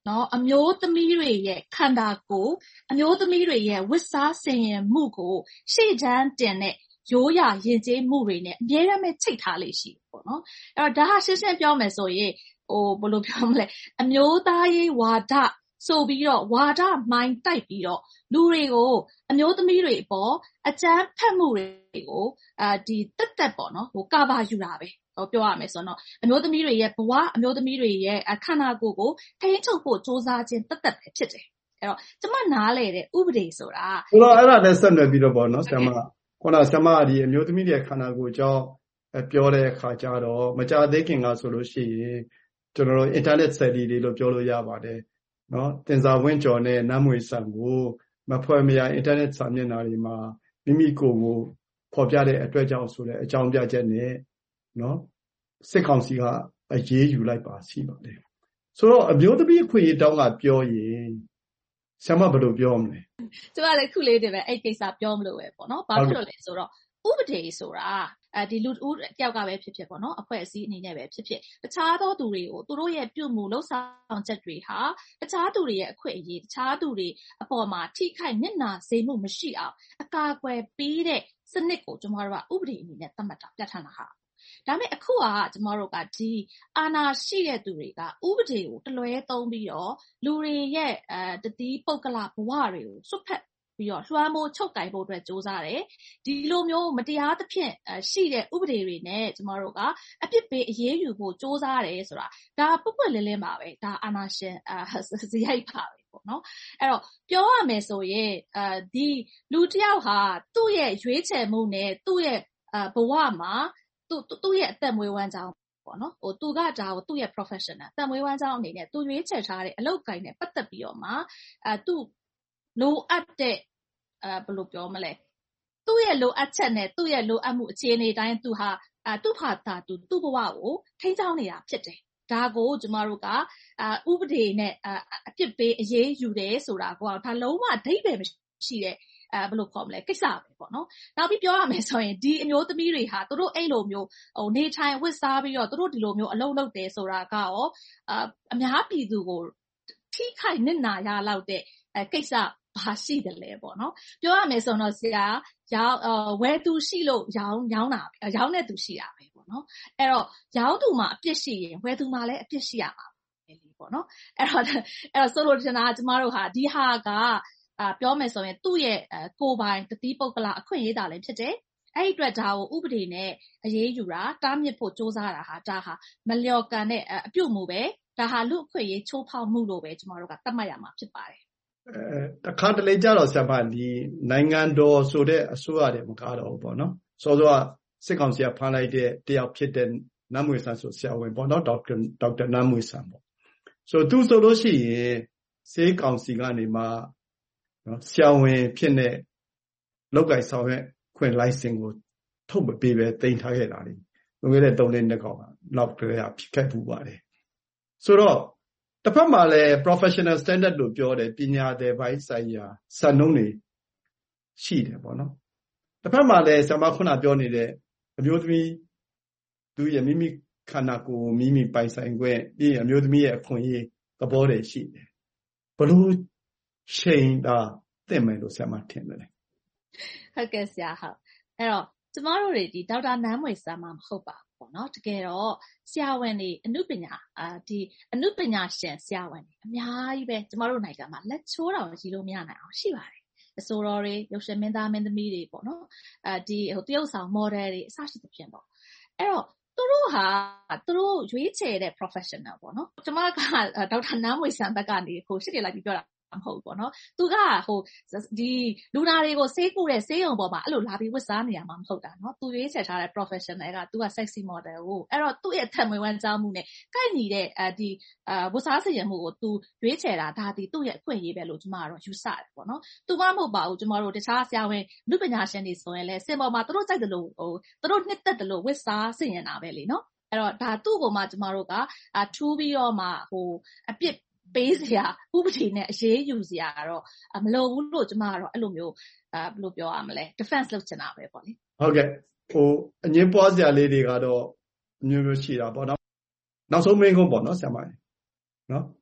နော်အမျိုးသမီးတွေရဲ့ခန္ဓာကိုယ်အမျိုးသမီးတွေရဲ့ဝတ်စားဆင်ရင်မှုကိုရှေ့ချမ်းတင်တဲ့ရိုးရာယဉ်ကျေးမှုတွေနဲ့အမြဲတမ်းပဲချိတ်ထားလေရှိပေါ့နော်အဲ့တော့ဒါဟာရှင်းရှင်းပြောမယ်ဆိုရင်ဟိုဘယ်လိုပြောမလဲအမျိုးသားရေးဝါဒဆိုပြီးတော့ဝါဒမိုင်းတိုက်ပြီးတော့လူတွေကိုအမျိုးသမီးတွေအပေါ်အကြမ်းဖက်မှုတွေကိုအာဒီတက်တက်ပေါ့နော်ဟိုကာဘာယူတာပဲဟိုပြောရမယ်ဆိုတော့အမျိုးသမီးတွေရဲ့ဘဝအမျိုးသမီးတွေရဲ့ခန္ဓာကိုယ်ကိုထိန်းချုပ်ဖို့စ조사ခြင်းတက်တက်ပဲဖြစ်တယ်အဲ့တော့ကျမနားလေတဲ့ဥပဒေဆိုတာဆိုတော့အဲ့ဒါလည်းဆက်နွယ်ပြီးတော့ပေါ့နော်ဆရာမခုနဆရာမဒီအမျိုးသမီးတွေခန္ဓာကိုယ်အကြောင်းပြောတဲ့အခါကျတော့မကြသေးခင်ကဆိုလို့ရှိရင်ကျွန်တော်တို့ internet study တွေလို့ပြောလို့ရပါတယ်နော်တင်စာဝင်းကျော်နဲ့နတ်မွေဆန်ကိုမဖွဲ့မရ internet စာမျက်နှာတွေမှာမိမိကိုယ်ကိုဖော်ပြတဲ့အတွက်ကြောင့်ဆိုတဲ့အကြောင်းပြချက်နဲ့နော်စစ်ကောင်စီကအရေးယူလိုက်ပါရှိပါတယ်ဆိုတော့အမျိုးသမီးအခွင့်အရေးတောင်းကပြောရင်ဆရာမဘယ်လိုပြောမလဲကျမလည်းခုလေးတွေပဲအဲ့ကိစ္စပြောမလို့ပဲပေါ့နော်ဘာဖြစ်လို့လဲဆိုတော့ဥပဒေဆိုတာအဲဒီလူဦးတယောက်ကပဲဖြစ်ဖြစ်ပေါ့နော်အဖွဲ့အစည်းအနေနဲ့ပဲဖြစ်ဖြစ်တခြားသောသူတွေကိုသူတို့ရဲ့ပြုမှုလှုပ်ဆောင်ချက်တွေဟာတခြားသူတွေရဲ့အခွင့်အရေးတခြားသူတွေအပေါ်မှာထိခိုက်နစ်နာစေမှုမရှိအောင်အကာအကွယ်ပေးတဲ့စနစ်ကိုကျမတို့ကဥပဒေအနေနဲ့သတ်မှတ်တာပြဋ္ဌာန်းတာဟာဒါပေမဲ့အခုကကျမတို့ကဒီအာဏာရှိတဲ့သူတွေကဥပဒေကိုတလွဲသုံးပြီးတော့လူတွေရဲ့အဲတတိပုဂ္ဂလဘဝတွေကိုစွတ်ဖက်ပြီးတော့လွှမ်းမိုးချုပ်ကင်ဖို့အတွက်စ조사တယ်ဒီလိုမျိုးမတရားသဖြင့်ရှိတဲ့ဥပဒေတွေနဲ့ကျမတို့ကအပြစ်ပေးအရေးယူဖို့စ조사တယ်ဆိုတာဒါပွတ်ပွတ်လင်းလင်းပါပဲဒါအာဏာရှင်ဇယိုက်ပါပဲပေါ့နော်အဲ့တော့ပြောရမယ်ဆိုရင်အဲဒီလူတစ်ယောက်ဟာသူ့ရဲ့ရွေးချယ်မှုနဲ့သူ့ရဲ့ဘဝမှာသူ့သူ့ရဲ့အသက်မွေးဝမ်းကြောင်းပေါ့နော်ဟိုသူကဒါကိုသူ့ရဲ့ professional အသက်မွေးဝမ်းကြောင်းအနေနဲ့သူရွေးချယ်ထားတဲ့အလုပ်ကိုင်နဲ့ပတ်သက်ပြီးတော့မှအဲသူ့လိုအပ်တဲ့အဲဘယ်လိုပြောမလဲသူ့ရဲ့လိုအပ်ချက်နဲ့သူ့ရဲ့လိုအပ်မှုအခြေအနေတိုင်းသူဟာအဲသူ့ဟာတာသူသူ့ဘဝကိုထိန်းချောင်းနေတာဖြစ်တယ်ဒါကိုကျမတို့ကအာဥပဒေနဲ့အပြစ်ပေးအရေးယူတယ်ဆိုတာကဒါလုံးဝအဓိပ္ပာယ်မရှိတဲ့အဲဘယ်လိုခေါ်မလဲကိစ္စပဲပေါ့နော်နောက်ပြီးပြောရမယ်ဆိုရင်ဒီအမျိုးသမီးတွေဟာသူတို့အဲ့လိုမျိုးဟိုနေထိုင်ဝတ်စားပြီးတော့သူတို့ဒီလိုမျိုးအလုပ်လုပ်တယ်ဆိုတာကရောအာအများပြည်သူကိုထိခိုက်နစ်နာရလောက်တဲ့အဲကိစ္စဘာရှိတယ်လဲပေါ့နော်ပြောရမယ်ဆိုတော့ဆရာရောင်းဝယ်သူရှိလို့ရောင်းရောင်းတာရောင်းတဲ့သူရှိတာပဲပေါ့နော်အဲ့တော့ရောင်းသူမှာအပြစ်ရှိရင်ဝယ်သူမှာလည်းအပြစ်ရှိရမှာပဲလေပေါ့နော်အဲ့တော့အဲ့တော့ဆိုလို့တင်တာကျမတို့ဟာဒီဟာကအာပြောမယ်ဆိုရင်သူ့ရဲ့ကိုယ်ပိုင်တတိပုဂ္ဂလအခွင့်အရေးတာလည်းဖြစ်တယ်အဲ့ဒီအတွက်ဒါကိုဥပဒေနဲ့အရေးယူတာတားမြစ်ဖို့စ조사တာဟာဒါဟာမလျော်ကန်တဲ့အပြုတ်မှုပဲဒါဟာလူအခွင့်အရေးချိုးဖောက်မှုလို့ပဲကျမတို့ကသတ်မှတ်ရမှာဖြစ်ပါတယ်အဲတခါတလေကြတော့ဆရာမဒီနိုင်ငံတော်ဆိုတဲ့အစိုးရတွေမကားတော့ဘူးပေါ့နော်စောစောကစစ်ကောင်စီကဖမ်းလိုက်တဲ့တယောက်ဖြစ်တဲ့နတ်မွေဆန်ဆိုဆရာဝန်ပေါ့နော်ဒေါက်တာဒေါက်တာနတ်မွေဆန်ပေါ့ဆိုသူဆိုလို့ရှိရင်စေကောင်စီကနေမှနော်ဆရာဝန်ဖြစ်တဲ့လောက်ကိုင်ဆောင်ရဲ့ခွင့်လိုင်စင်ကိုထုတ်မပေးပဲတင်ထားခဲ့တာလေလွန်ခဲ့တဲ့သုံးနှစ်ကောင်ကလောက်တည်းကဖြစ်ခဲ့ပူပါတယ်ဆိုတော့တစ်ဖက်မှာလည်း professional standard လို့ပြောတယ်ပညာသည်ပိုင်းဆိုင်ရာစံနှုန်းတွေရှိတယ်ပေါ့နော်တစ်ဖက်မှာလည်းဆရာမခုနပြောနေတဲ့အမျိုးသမီးသူရဲ့မိမိခန္ဓာကိုယ်မိမိပိုင်ဆိုင်ခွင့်ပြီးအမျိုးသမီးရဲ့အခွင့်အရေးသဘောတွေရှိတယ်ဘလို့ချိန်တာသိမယ်လို့ဆရာမထင်တယ်ဟုတ်ကဲ့ဆရာဟုတ်အဲ့တော့ကျမတို့တွေဒီဒေါက်တာနန်းမွေဆန်းမှာမဟုတ်ပါဘူးပေါ့နော်တကယ်တော့ဆရာဝန်တွေအနုပညာအာဒီအနုပညာရှင်ဆရာဝန်တွေအများကြီးပဲကျမတို့နိုင်ငံမှာလက်ချိုးတော်ကြီးလို့မရနိုင်အောင်ရှိပါတယ်အစိုးရတွေရုပ်ရှင်မင်းသားမင်းသမီးတွေပေါ့နော်အဲဒီဟိုတရုတ်ဆောင် model တွေအစရှိသဖြင့်ပေါ့အဲ့တော့သူတို့ဟာသူတို့ရွေးချယ်တဲ့ professional ပေါ့နော်ကျမကဒေါက်တာနန်းမွေဆန်းဘက်ကနေဟိုရှစ်တွေလိုက်ပြီးပြောတာမဟုတ်ပေါ့နော်သူကဟိုဒီလူနာတွေကိုဆေးကုတဲ့ဆေးရုံပေါ်မှာအဲ့လိုလာပြီးဝတ်စားနေရမှာမဟုတ်တာနော်သူရွေးချယ်ထားတဲ့ professional ကသူက sexy model ကိုအဲ့တော့သူ့ရဲ့သက်မွေးဝမ်းကြောင်းမှုနဲ့ကိုက်ညီတဲ့အဲဒီအာဝတ်စားစီရင်မှုကိုသူရွေးချယ်တာဒါဒီသူ့ရဲ့အခွင့်အရေးပဲလို့ကျမကတော့ယူဆတယ်ပေါ့နော်သူမှမဟုတ်ပါဘူးကျမတို့တခြားဆရာဝန်လူပညာရှင်တွေဆိုရင်လည်းစင်ပေါ်မှာသူတို့ကြိုက်တယ်လို့ဟိုသူတို့နှစ်သက်တယ်လို့ဝတ်စားစီရင်တာပဲလေနော်အဲ့တော့ဒါသူ့ကိုမှကျမတို့ကအာထူးပြီးတော့မှဟိုအပြစ်ပေးစရာဥပဒေနဲ့အရေးယူစရာတော့မလိုဘူးလို့ကျမကတော့အဲ့လိုမျိုးအဲဘယ်လိုပြောရမလဲ defense လုပ်ချင်တာပဲပေါ့လေဟုတ်ကဲ့ဟိုအငင်းပွားစရာလေးတွေကတော့မျိုးမျိုးရှိတာပေါ့နော်နောက်ဆုံးမင်းကုန်းပေါ့နော်ဆရာမနော်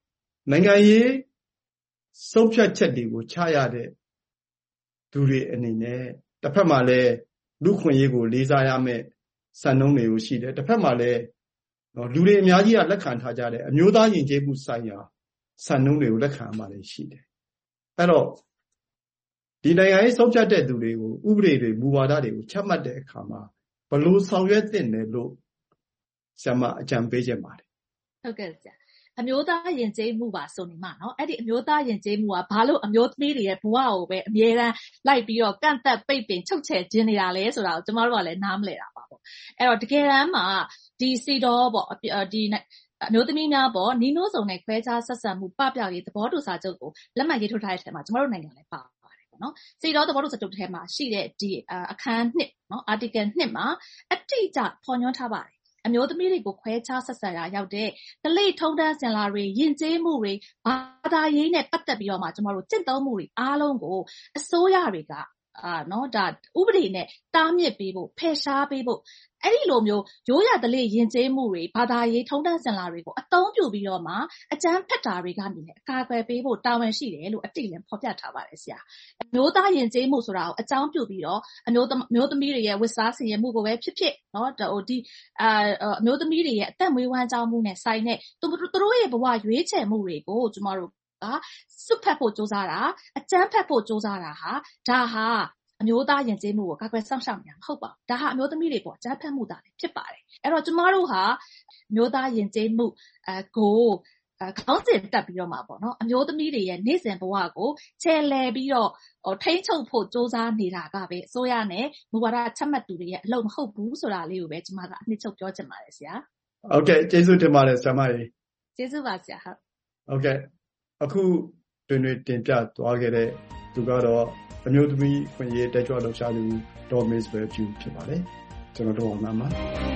နိုင်ငံရေးဆုံးဖြတ်ချက်တွေကိုချရတဲ့သူတွေအနေနဲ့တစ်ဖက်မှာလည်းလူခွင့်ရေးကိုလေးစားရမယ်စံနှုန်းတွေကိုရှိတယ်တစ်ဖက်မှာလည်းလူတွေအများကြီးကလက်ခံထားကြတဲ့အမျိုးသားယဉ်ကျေးမှုဆိုင်ရာစံနှုန်းတွေကိုလက်ခံမှလည်းရှိတယ်အဲ့တော့ဒီနိုင်ငံရေးဆုံးဖြတ်တဲ့သူတွေကိုဥပဒေတွေမူဝါဒတွေကိုချမှတ်တဲ့အခါမှာဘယ်လိုဆောင်ရွက်သင့်တယ်လို့ဆရာမအကြံပေးခြင်းပါတယ်ဟုတ်ကဲ့ဆရာအမျိုးသားယဉ်ကျေးမှုပါဆိုနေမှာเนาะအဲ့ဒီအမျိုးသားယဉ်ကျေးမှုကဘာလို့အမျိုးသမီးတွေရဲ့ဘဝကိုပဲအမြဲတမ်းလိုက်ပြီးတော့ကန့်သက်ပိတ်ပင်ချုပ်ချယ်ခြင်းနေတာလဲဆိုတာကိုကျမတို့ကလည်းနားမလည်တာပါပေါ့အဲ့တော့တကယ်တမ်းမှာဒီစီတော်ပေါ့ဒီအမျိုးသမီးများပေါ့နီးနိုးစုံနဲ့ခွဲခြားဆက်ဆံမှုပပျောက်ရေးသဘောတူစာချုပ်ကိုလက်မှတ်ရေးထိုးထားတဲ့အထက်မှာကျမတို့နိုင်ငံလည်းပါပါတယ်ပေါ့နော်စီတော်သဘောတူစာချုပ်တစ်ထဲမှာရှိတဲ့ဒီအခန်းနှစ်เนาะ article နှစ်မှာအတိအကျဖော်ညွှန်းထားပါတယ်အမျိုးသမီးတွေကိုခွဲခြားဆက်ဆံရာရောက်တဲ့တလိထုံးတန်းစင်လာတွေယဉ်ကျေးမှုတွေဘာသာရေးနဲ့ပတ်သက်ပြီးတော့မှကျမတို့ကျင့်သုံးမှုတွေအားလုံးကိုအစိုးရတွေကအာနော်ဒါဥပဒေနဲ့တားမြစ်ပေးဖို့ဖယ်ရှားပေးဖို့အဲ့ဒီလိုမျိုးရိုးရာဓလေ့ယဉ်ကျေးမှုတွေဘာသာရေးထုံးတန်းစင်လာတွေကိုအသုံးပြုပြီးတော့မှအကြမ်းဖက်တာတွေကနေလည်းအကာအကွယ်ပေးဖို့တာဝန်ရှိတယ်လို့အတိအလင်းဖော်ပြထားပါတယ်ဆရာအမျိုးသားယဉ်ကျေးမှုဆိုတာကိုအကြောင်းပြုပြီးတော့အမျိုးမျိုးသမီးတွေရဲ့ဝတ်စားဆင်ယင်မှုကိုပဲဖြစ်ဖြစ်နော်ဟိုဒီအာအမျိုးသမီးတွေရဲ့အသက်မွေးဝမ်းကြောင်းမှုနဲ့ဆိုင်တဲ့သူတို့ရဲ့ဘဝရွေးချယ်မှုတွေကိုကျမတို့ကစွတ်ဖက်ဖို့စ조사တာအကြမ်းဖက်ဖို့စ조사တာဟာဒါဟာအမျိုးသားယဉ်ကျေးမှုကိုကာကွယ်စောင့်ရှောက်နေတာမဟုတ်ပါဘူးဒါဟာအမျိုးသမီးတွေပေါ်အကြမ်းဖက်မှုတာလည်းဖြစ်ပါတယ်အဲ့တော့ကျမတို့ဟာအမျိုးသားယဉ်ကျေးမှုအကိုခေါင်းစဉ်တက်ပြီးတော့မှာပေါ့နော်အမျိုးသမီးတွေရဲ့နေ့စဉ်ဘဝကိုချဲလဲပြီးတော့ဟိုထိန်းချုပ်ဖို့စ조사နေတာကပဲအစိုးရနဲ့မူဝါဒချမှတ်သူတွေရဲ့အလုပ်မဟုတ်ဘူးဆိုတာလေးကိုပဲကျမကအနှစ်ချုပ်ပြောချင်ပါတယ်ဆရာဟုတ်ကဲ့ကျေးဇူးတင်ပါတယ်ဆရာမကြီးကျေးဇူးပါဆရာဟုတ်ဟုတ်ကဲ့အခုတွင်တွင်တင်ပြသွားခဲ့တဲ့သူကတော့အမျိုးသမီးခွင့်ရေးတက်ကြွလှုပ်ရှားသူဒေါ်မစ်ဘယ်ဖြူဖြစ်ပါတယ်ကျွန်တော်တို့အောင်နာမှာ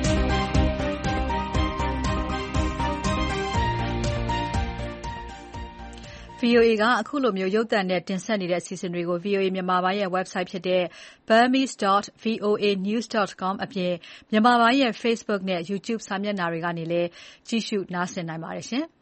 ဗွီအိုအေ ကအခုလိုမျိုးရုပ်သံနဲ့တင်ဆက်နေတဲ့အစီအစဉ်တွေကို ဗွီအိုအေ မြန်မာပိုင်းရဲ့ website ဖြစ်တဲ့ burmese dot voa news dot com အပြင်မြန်မာပိုင်းရဲ့ Facebook နဲ့ YouTube စာမျက်နှာတွေကနေလည်းကြည့်ရှုနားဆင်နိုင်ပါတယ်ရှင်။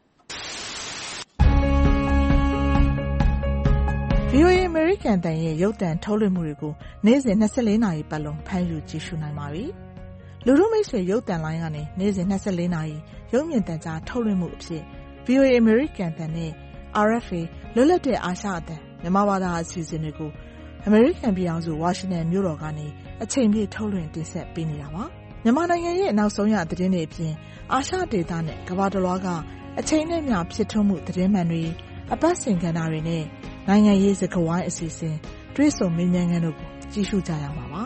ဗွီအိုအေ American တန်ရဲ့ရုပ်သံထုတ်လွှင့်မှုတွေကိုနေ့စဉ်၂၄နာရီပတ်လုံးဖမ်းယူကြည့်ရှုနိုင်ပါပြီ။လူထုမိတ်ဆွေရုပ်သံလိုင်းကနေနေ့စဉ်၂၄နာရီရုပ်မြင်သံကြားထုတ်လွှင့်မှုအဖြစ် ဗွီအိုအေ American တန်နဲ့ R F A လွတ်လပ်တဲ့အာရှအသံမြန်မာဘာသာအစီအစဉ်တွေကို American ပြည်ထောင်စု Washington မြို့တော်ကနေအချိန်ပြည့်ထုတ်လွှင့်တင်ဆက်ပေးနေတာပါ။မြန်မာနိုင်ငံရဲ့နောက်ဆုံးရသတင်းတွေအပြင်အာရှဒေသနဲ့ကမ္ဘာတစ်လွှားကအချိန်နဲ့မျှဖြစ်ထွန်းမှုသတင်းမှန်တွေအပတ်စဉ်ကဏ္ဍတွေနဲ့နိုင်ငံရေးစကားဝိုင်းအစီအစဉ်တွေ့ဆုံမေးမြန်းခန်းတို့ကိုကြည့်ရှုကြရမှာပါ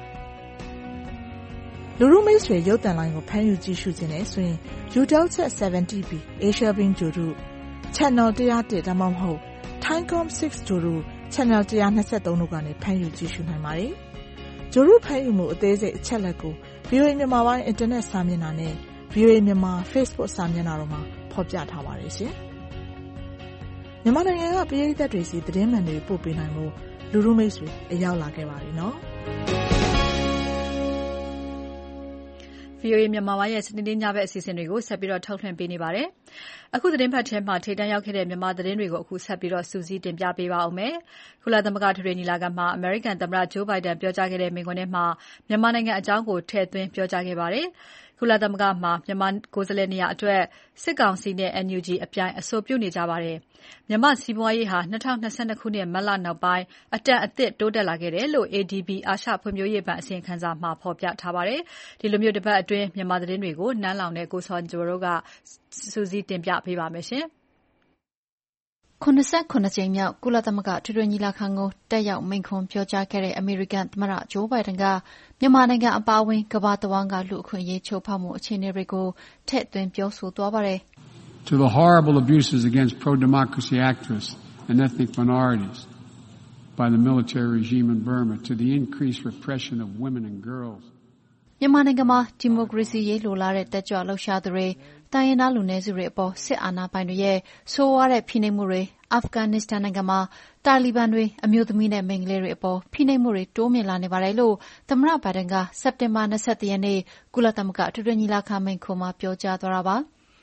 လူလူမိတ်ဆွေရုပ်သံလိုင်းကိုဖမ်းယူကြည့်ရှုခြင်းနဲ့ဆိုရင် Udelta seventy B Asia Bin Jodu Channel one oh oneဒါမှမဟုတ် Timecom six Jodu Channel one twenty-threeတို့ကနေဖမ်းယူကြည့်ရှုနိုင်ပါတယ်ဂျိုရုဖမ်းယူမှုအသေးစိတ်အချက်လက်ကို ဗွီအိုအေ မြန်မာပိုင်းအင်တာနက်စာမျက်နှာနဲ့ ဗွီအိုအေ မြန်မာ Facebook စာမျက်နှာတို့မှာဖော်ပြထားပါတယ်ရှင်မြန်မာနိုင်ငံကပြည်သူတွေစီသတင်းမှန်တွေပို့ပေးနိုင်မှုလူလူမိတ်ဆွေအရောက်လာခဲ့ပါပြီနော်။ဗွီအိုအေ မြန်မာပိုင်းရဲ့စနေနေ့ညဘက်အစီအစဉ်တွေကိုဆက်ပြီးတော့ထုတ်လွှင့်ပေးနေပါတယ်။အခုသတင်းပတ်ထဲမှာထိပ်တန်းရောက်ခဲ့တဲ့မြန်မာသတင်းတွေကိုအခုဆက်ပြီးတော့စူးစီးတင်ပြပေးပါအောင်မယ်။ကုလသမဂ္ဂထွေထွေညီလာခံမှာအမေရိကန်သမ္မတဂျိုးဘိုင်ဒန်ပြောကြားခဲ့တဲ့မိန့်ခွန်းထဲမှာမြန်မာနိုင်ငံအကြောင်းကိုထည့်သွင်းပြောကြားခဲ့ပါတယ်။ကုလသမဂ္ဂမှာမြန်မာကိုယ်စားလှယ်နေရာအတွက်စစ်ကောင်စီနဲ့ N U G အပြိုင်အဆိုပြုနေကြပါတယ်။မြန်မာစီးပွားရေးဟာ၂၀၂၂ခုနှစ်မတ်လနောက်ပိုင်းအတန်အသစ်တိုးတက်လာခဲ့တယ်လို့ A D B အာရှဖွံ့ဖြိုးရေးဘဏ်အစီရင်ခံစာမှာဖော်ပြထားပါတယ်။ဒီလိုမျိုးတစ်ပတ်အတွင်းမြန်မာသတင်းတွေကိုနန်းလောင်နဲ့ကိုစောကျော်တို့ကစူးစီးတင်ပြပေးပါမယ်ရှင်။၇၇ကြိမ်မြောက်ကုလသမဂ္ဂထွေထွေညီလာခံကိုတက်ရောက်မိန့်ခွန်းပြောကြားခဲ့တဲ့အမေရိကန်သမ္မတဂျိုးဘိုင်ဒန်ကမြန်မာနိုင်ငံအပါအဝင်ကမ္ဘာတဝန်းကလူ့အခွင့်အရေးချိုးဖောက်မှုအခြေအနေတွေကိုထည့်သွင်းပြောဆိုသွားပါတယ်။ To the horrible abuses against pro-democracy activists and ethnic minorities by the military regime in Burma, to the increased repression of women and girls. မြန်မာနိုင်ငံမှာဒီမိုကရေစီရေးလိုလားတဲ့တက်ကြွလှုပ်ရှားသူတွေတိုင်းရင်းသားလူနည်းစုတွေအပေါ်စစ်အာဏာပိုင်တွေရဲ့ဆိုးဝါးတဲ့ဖိနှိပ်မှုတွေအာဖဂန်နစ္စတန်နိုင်ငံမှာတာလီဘန်တွေအမျိုးသမီးနဲ့မိန်းကလေးတွေအပေါ်ဖိနှိပ်မှုတွေတိုးမြင့်လာနေပါတယ်လို့သမ္မတဘိုင်ဒန်ကစက်တင်ဘာ၂၁ရက်နေ့ကုလသမဂ္ဂထွေထွေညီလာခံမိန့်ခွန်းမှာပြောကြားသွားတာပါ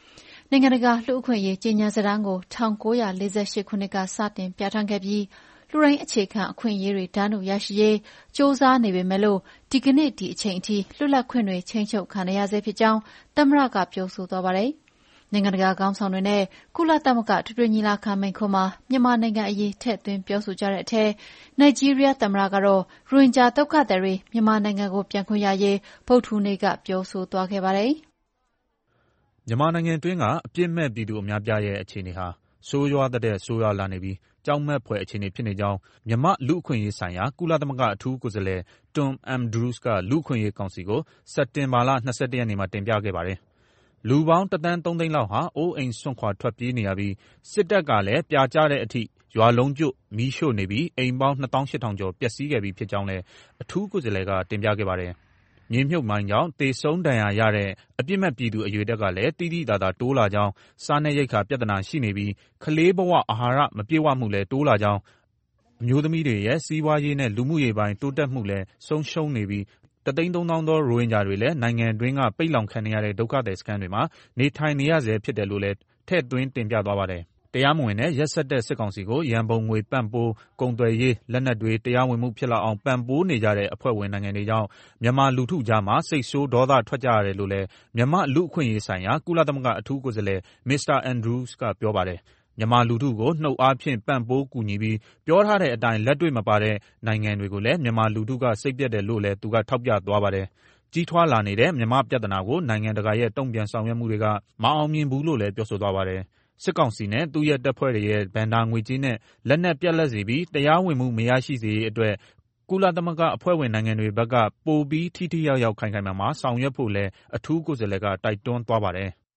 နိုင်ငံတကာလူ့အခွင့်အရေးကြေညာစာတမ်းကို၁၉၄၈ခုနှစ်ကစတင်ပြဋ္ဌာန်းခဲ့ပြီးလူတိုင်းအခြေခံအခွင့်အရေးတွေတန်းတူရရှိရေးကြိုးစားနေပေမဲ့လို့ဒီကနေ့ဒီအချိန်အထိလွတ်လပ်ခွင့်တွေချိန်ချုပ်ခံရဆဲဖြစ်ကြောင်းသမ္မတကပြောဆိုသွားပါတယ်။နိုင်ငံတကာခေါင်းဆောင်တွေနဲ့ကုလသမဂ္ဂထွေထွေညီလာခံမိန့်ခွန်းမှာမြန်မာနိုင်ငံအရေးထည့်သွင်းပြောဆိုကြတဲ့အထက်နိုင်ဂျီးရီးယားသမ္မတကတော့ရိုဟင်ဂျာဒုက္ခသည်တွေမြန်မာနိုင်ငံကိုပြန်ခွင့်ရရေးဗုဒ္ဓဟူးနေ့ကပြောဆိုသွားခဲ့ပါတယ်။မြန်မာနိုင်ငံတွင်းကအပြစ်မဲ့ပြည်သူအများပြားရဲ့အခြေအနေဟာဆိုးရွားတဲ့ဆိုးရွားလာနေပြီးကြောက်မက်ဖွယ်အခြေအနေဖြစ်နေကြောင်းမြန်မာလူ့အခွင့်အရေးဆိုင်ရာကုလသမဂ္ဂအထူးကိုယ်စားလှယ် Tom Andrews ကလူ့အခွင့်အရေးကောင်စီကိုစက်တင်ဘာလ၂၁ရက်နေ့မှာတင်ပြခဲ့ပါတယ်။လူပေါင်းတစ်သန်းသုံးသိန်းလောက်ဟာအိုးအိမ်စွန့်ခွာထွက်ပြေးနေရပြီးစစ်တပ်ကလည်းပြာကျတဲ့အထိရွာလုံးကျွတ်မီးရှို့နေပြီးအိမ်ပေါင်းနှစ်သောင်းရှစ်ထောင်ကျော်ပျက်စီးခဲ့ပြီးဖြစ်ကြောင်းလည်းအထူးကိုယ်စားလှယ်ကတင်ပြခဲ့ပါတယ်။မြေမြုပ်မိုင်းကြောင့်သေဆုံးဒဏ်ရာရတဲ့အပြစ်မဲ့ပြည်သူအရွယ်တက်ကလည်းတိတိသာသာတိုးလာကြောင်းစားနပ်ရိက္ခာပြဿနာရှိနေပြီးကလေးဘဝအာဟာရမပြည့်ဝမှုလည်းတိုးလာကြောင်းအမျိုးသမီးတွေရဲ့စီးပွားရေးနဲ့လူမှုရေးပိုင်းတိုးတက်မှုလည်းဆုံးရှုံးနေပြီးတသိန်းသုံးသောင်းသောရိုဟင်ဂျာတွေလည်းနိုင်ငံတွင်းကပိတ်လောင်ခံနေရတဲ့ဒုက္ခသည်စခန်းတွေမှာနေထိုင်နေရဆဲဖြစ်တယ်လို့လည်းထည့်သွင်းတင်ပြသွားပါတယ်။တရားမဝင်တဲ့ရက်စက်တဲ့စစ်ကောင်စီကိုရန်ပုံငွေပံ့ပိုးကုန်သွယ်ရေးလက်နက်တွေတရားဝင်မှုဖြစ်လာအောင်ပံ့ပိုးနေကြတဲ့အဖွဲ့ဝင်နိုင်ငံတွေကြောင့်မြန်မာလူထုကြားမှာစိတ်ဆိုးဒေါသထွက်ကြရတယ်လို့လည်းမြန်မာလူ့အခွင့်အရေးဆိုင်ရာကုလသမဂ္ဂအထူးကိုယ်စားလှယ်မစ္စတာအန်ဒရူးစ်ကပြောပါတယ်။မြန်မာလူထုကိုနှုတ်အားဖြင့်ပံ့ပိုးကူညီပြီးပြောထားတဲ့အတိုင်းလက်တွေ့မပါတဲ့နိုင်ငံတွေကိုလည်းမြန်မာလူထုကစိတ်ပျက်တယ်လို့လည်းသူကထောက်ပြသွားပါတယ်။ကြီးထွားလာနေတဲ့မြန်မာပြဿနာကိုနိုင်ငံတကာရဲ့တုံ့ပြန်ဆောင်ရွက်မှုတွေကမအောင်မြင်ဘူးလို့လည်းပြောဆိုသွားပါတယ်။စစ်ကောင်စီနဲ့သူ့ရဲ့တပ်ဖွဲ့တွေရဲ့ဘဏ္ဍာငွေကြေးနဲ့လက်နက်ပြတ်လတ်စေပြီးတရားဝင်မှုမရရှိစေရေးအတွက်ကုလသမဂ္ဂအဖွဲ့ဝင်နိုင်ငံတွေဘက်ကပိုပြီးထိထိရောက်ရောက်ခိုင်ခိုင်မာမာဆောင်ရွက်ဖို့လည်းအထူးကိုယ်စားလှယ်ကတိုက်တွန်းသွားပါတယ်။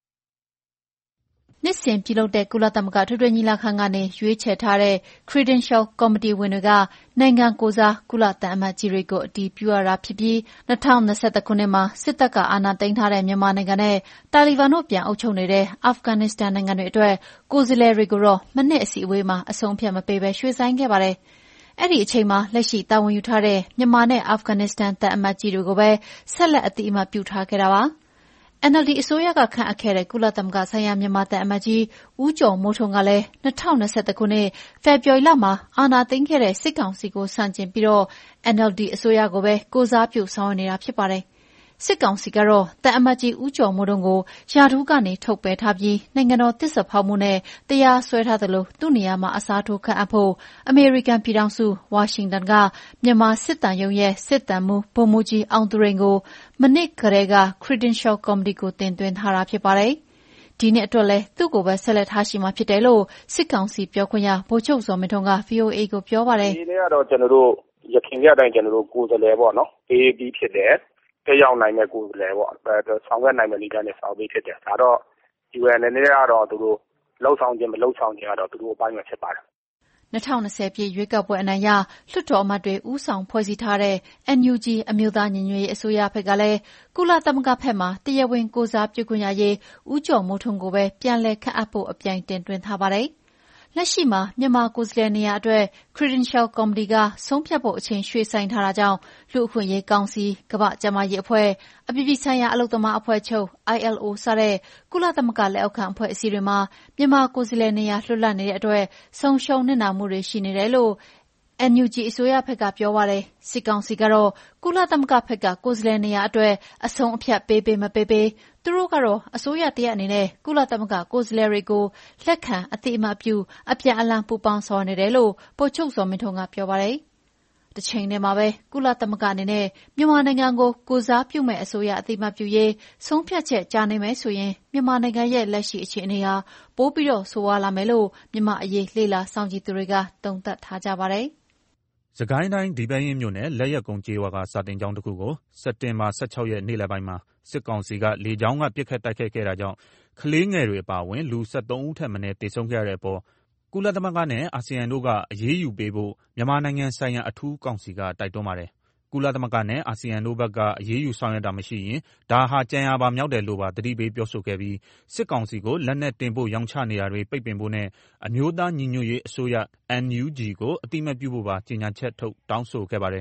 နှစ်စဉ်ပြုလုပ်တဲ့ကုလသမဂ္ဂထွေထွေညီလာခံကနေရွေးချယ်ထားတဲ့ Credential ကော်မတီဝင်တွေကနိုင်ငံကိုယ်စားကုလသံအမတ်ကြီးတွေကိုအတည်ပြုရတာဖြစ်ပြီး၂၀၂၁ခုနှစ်မှာစစ်တပ်ကအာဏာသိမ်းထားတဲ့မြန်မာနိုင်ငံနဲ့တာလီဘန်တို့ပြန်အုပ်ချုပ်နေတဲ့အာဖဂန်နစ္စတန်နိုင်ငံတွေအတွက်ကိုယ်စားလှယ်တွေကိုတော့မနှစ်အစည်းအဝေးမှာအဆုံးဖြတ်မပေးဘဲရွှေ့ဆိုင်းခဲ့ပါတယ်။အဲ့ဒီအချိန်မှာလက်ရှိတာဝန်ယူထားတဲ့မြန်မာနဲ့အာဖဂန်နစ္စတန်တပ်အမတ်ကြီးတွေကိုပဲဆက်လက်အတိအမှတ်ပြုထားခဲ့တာပါ။အန်အယ်လ်ဒီအစိုးရကခန့်အပ်ခဲ့တဲ့ကုလသမဂ္ဂဆိုင်ရာမြန်မာတပ်အမတ်ကြီးဦးကျော်မိုးထွန်းကလည်း၂၀၂၁ခုနှစ်ဖေဖော်ဝါရီလမှာအာဏာသိမ်းခဲ့တဲ့စစ်ကောင်စီကိုဆန့်ကျင်ပြီးတော့အန်အယ်လ်ဒီအစိုးရကိုပဲကိုယ်စားပြုဆောင်ရွက်နေတာဖြစ်ပါတယ်။စစ်ကောင်စီကတော့တပ်အမတ်ကြီးဦးကျော်မိုးထွန်းကိုရာထူးကနေထုတ်ပယ်ထားပြီးနိုင်ငံတော်သစ္စာဖောက်မှုနဲ့တရားစွဲထားသလိုသူ့နေရာမှာအစားထိုးခန့်အပ်ဖို့အမေရိကန်ပြည်ထောင်စုဝါရှင်တန်ကမြန်မာစစ်တမ်းရုံးရဲ့စစ်တမ်းမှူးဗိုလ်မှူးကြီးအောင်သူရိန်ကိုမနှစ်ကတည်းက Credential ကော်မတီကိုတင်သွင်းထားတာဖြစ်ပါတယ်။ဒီနှစ်အတွက်လည်းသူ့ကိုပဲဆက်လက်ထားရှိမှာဖြစ်တယ်လို့စစ်ကောင်စီပြောခွင့်ရဗိုလ်ချုပ်ဇော်မင်းထွန်းက ဗွီအိုအေကိုပြောပါတယ်။ဒီနေ့ကတော့ကျွန်တော်တို့ရခိုင်ပြည်အတိုင်းကျွန်တော်တို့ကိုယ်စားလှယ်ပေါ့နော်။ အေးပြီးဖြစ်တယ်တက်ရောက်နိုင်တဲ့ကိုယ်စားလှယ်ပေါ့ဆောင်ရွက်နိုင်မယ့်နည်းလမ်းနဲ့ဆောင်ပေးဖြစ်တယ်ဒါတော့ ယူအန် အနေနဲ့ကတော့သူတို့လှုပ်ဆောင်ခြင်းမလှုပ်ဆောင်ခြင်းကတော့သူတို့အပိုင်းပဲဖြစ်ပါတယ်၂၀၂၀ပြည့်ရွေးကောက်ပွဲအနိုင်ရလွှတ်တော်အမတ်တွေဦးဆောင်ဖွဲ့စည်းထားတဲ့ အန် ယူ ဂျီ အမျိုးသားညီညွတ်ရေးအစိုးရဘက်ကလည်းကုလသမဂ္ဂဘက်မှတရားဝင်ကိုယ်စားပြုခွင့်ရရေးဦးကျော်မိုးထွန်းကိုပဲပြန်လည်ခန့်အပ်ဖို့အပြိုင်တင်သွင်းထားပါတယ်။လက်ရှိမှာမြန်မာကိုယ်စားလှယ်နေရာအတွက် Credential ကော်မတီကဆုံးဖြတ်ဖို့အချိန်ရွှေ့ဆိုင်းထားတာကြောင့်လူ့အခွင့်အရေးကောင်စီ၊ကမ္ဘာ့ကျန်းမာရေးအဖွဲ့၊အပြည်ပြည်ဆိုင်ရာအလုပ်သမားအဖွဲ့ချုပ် အိုင် အယ်လ် အို စတဲ့ကုလသမဂ္ဂလက်အောက်ခံအဖွဲ့အစည်းတွေမှာမြန်မာကိုယ်စားလှယ်နေရာလွတ်လပ်နေတဲ့အတွက်ဆုံးရှုံးနစ်နာမှုတွေရှိနေတယ်လို့အန် ယူ ဂျီ အစိုးရဘက်ကပြောပါတယ်။စစ်ကောင်စီကတော့ကုလသမဂ္ဂဘက်ကကိုယ်စားလှယ်နေရာအတွက်အဆုံးအဖြတ်ပေးပေးမပေးပေးသူတို့ကတော့အစိုးရတရပ်အနေနဲ့ကုလသမဂ္ဂကိုယ်စားလှယ်တွေကိုလက်ခံအသိအမှတ်ပြုအပြန်အလှန်ပူးပေါင်းဆောင်ရွက်နေတယ်လို့ဗိုလ်ချုပ်ဇော်မင်းထွန်းကပြောပါတယ်။တချိန်တည်းမှာပဲကုလသမဂ္ဂအနေနဲ့မြန်မာနိုင်ငံကိုကိုယ်စားပြုမဲ့အစိုးရအသိအမှတ်ပြုရေးဆုံးဖြတ်ချက်ကြားနေမယ်ဆိုရင်မြန်မာနိုင်ငံရဲ့လက်ရှိအခြေအနေဟာပိုပြီးတော့ဆိုးဝါးလာမယ်လို့မြန်မာအရေးလေ့လာစောင့်ကြည့်သူတွေကသုံးသပ်ထားကြပါတယ်။စကိုင်းတိုင်းဒီပဲယင်းမြို့နယ်လက်ရက်ကုန်းကျေးရွာကစာတင်ကျောင်းတစ်ခုကိုစက်တင်ဘာ၁၆ရက်နေ့လယ်ပိုင်းမှာစစ်ကောင်စီကလေကြောင်းကပစ်ခတ်တိုက်ခိုက်ခဲ့တာကြောင့်ကလေးငယ်တွေအပါအဝင်လူ၁၃ဦးထက်မနည်းသေဆုံးခဲ့ရတဲ့အပေါ်ကုလသမဂ္ဂနဲ့အာဆီယံတို့ကအရေးယူပေးဖို့မြန်မာနိုင်ငံဆိုင်ရာအထူးကောင်စီကတိုက်တွန်းပါတယ်။ကုလသမဂ္ဂနဲ့အာဆီယံတို့ဘက်ကအရေးယူဆောင်ရွက်တာမရှိရင်ဒါဟာကြံရပါမြောက်တယ်လို့ပါသတိပေးပြောဆိုခဲ့ပြီးစစ်ကောင်စီကိုလက်နက်တင်ဖို့ရောင်းချနေတာတွေပိတ်ပင်ဖို့နဲ့အမျိုးသားညီညွတ်ရေးအစိုးရ အန် ယူ ဂျီ ကိုအတိမတ်ပြုဖို့ပါကြေညာချက်ထုတ်တောင်းဆိုခဲ့ပါတယ်။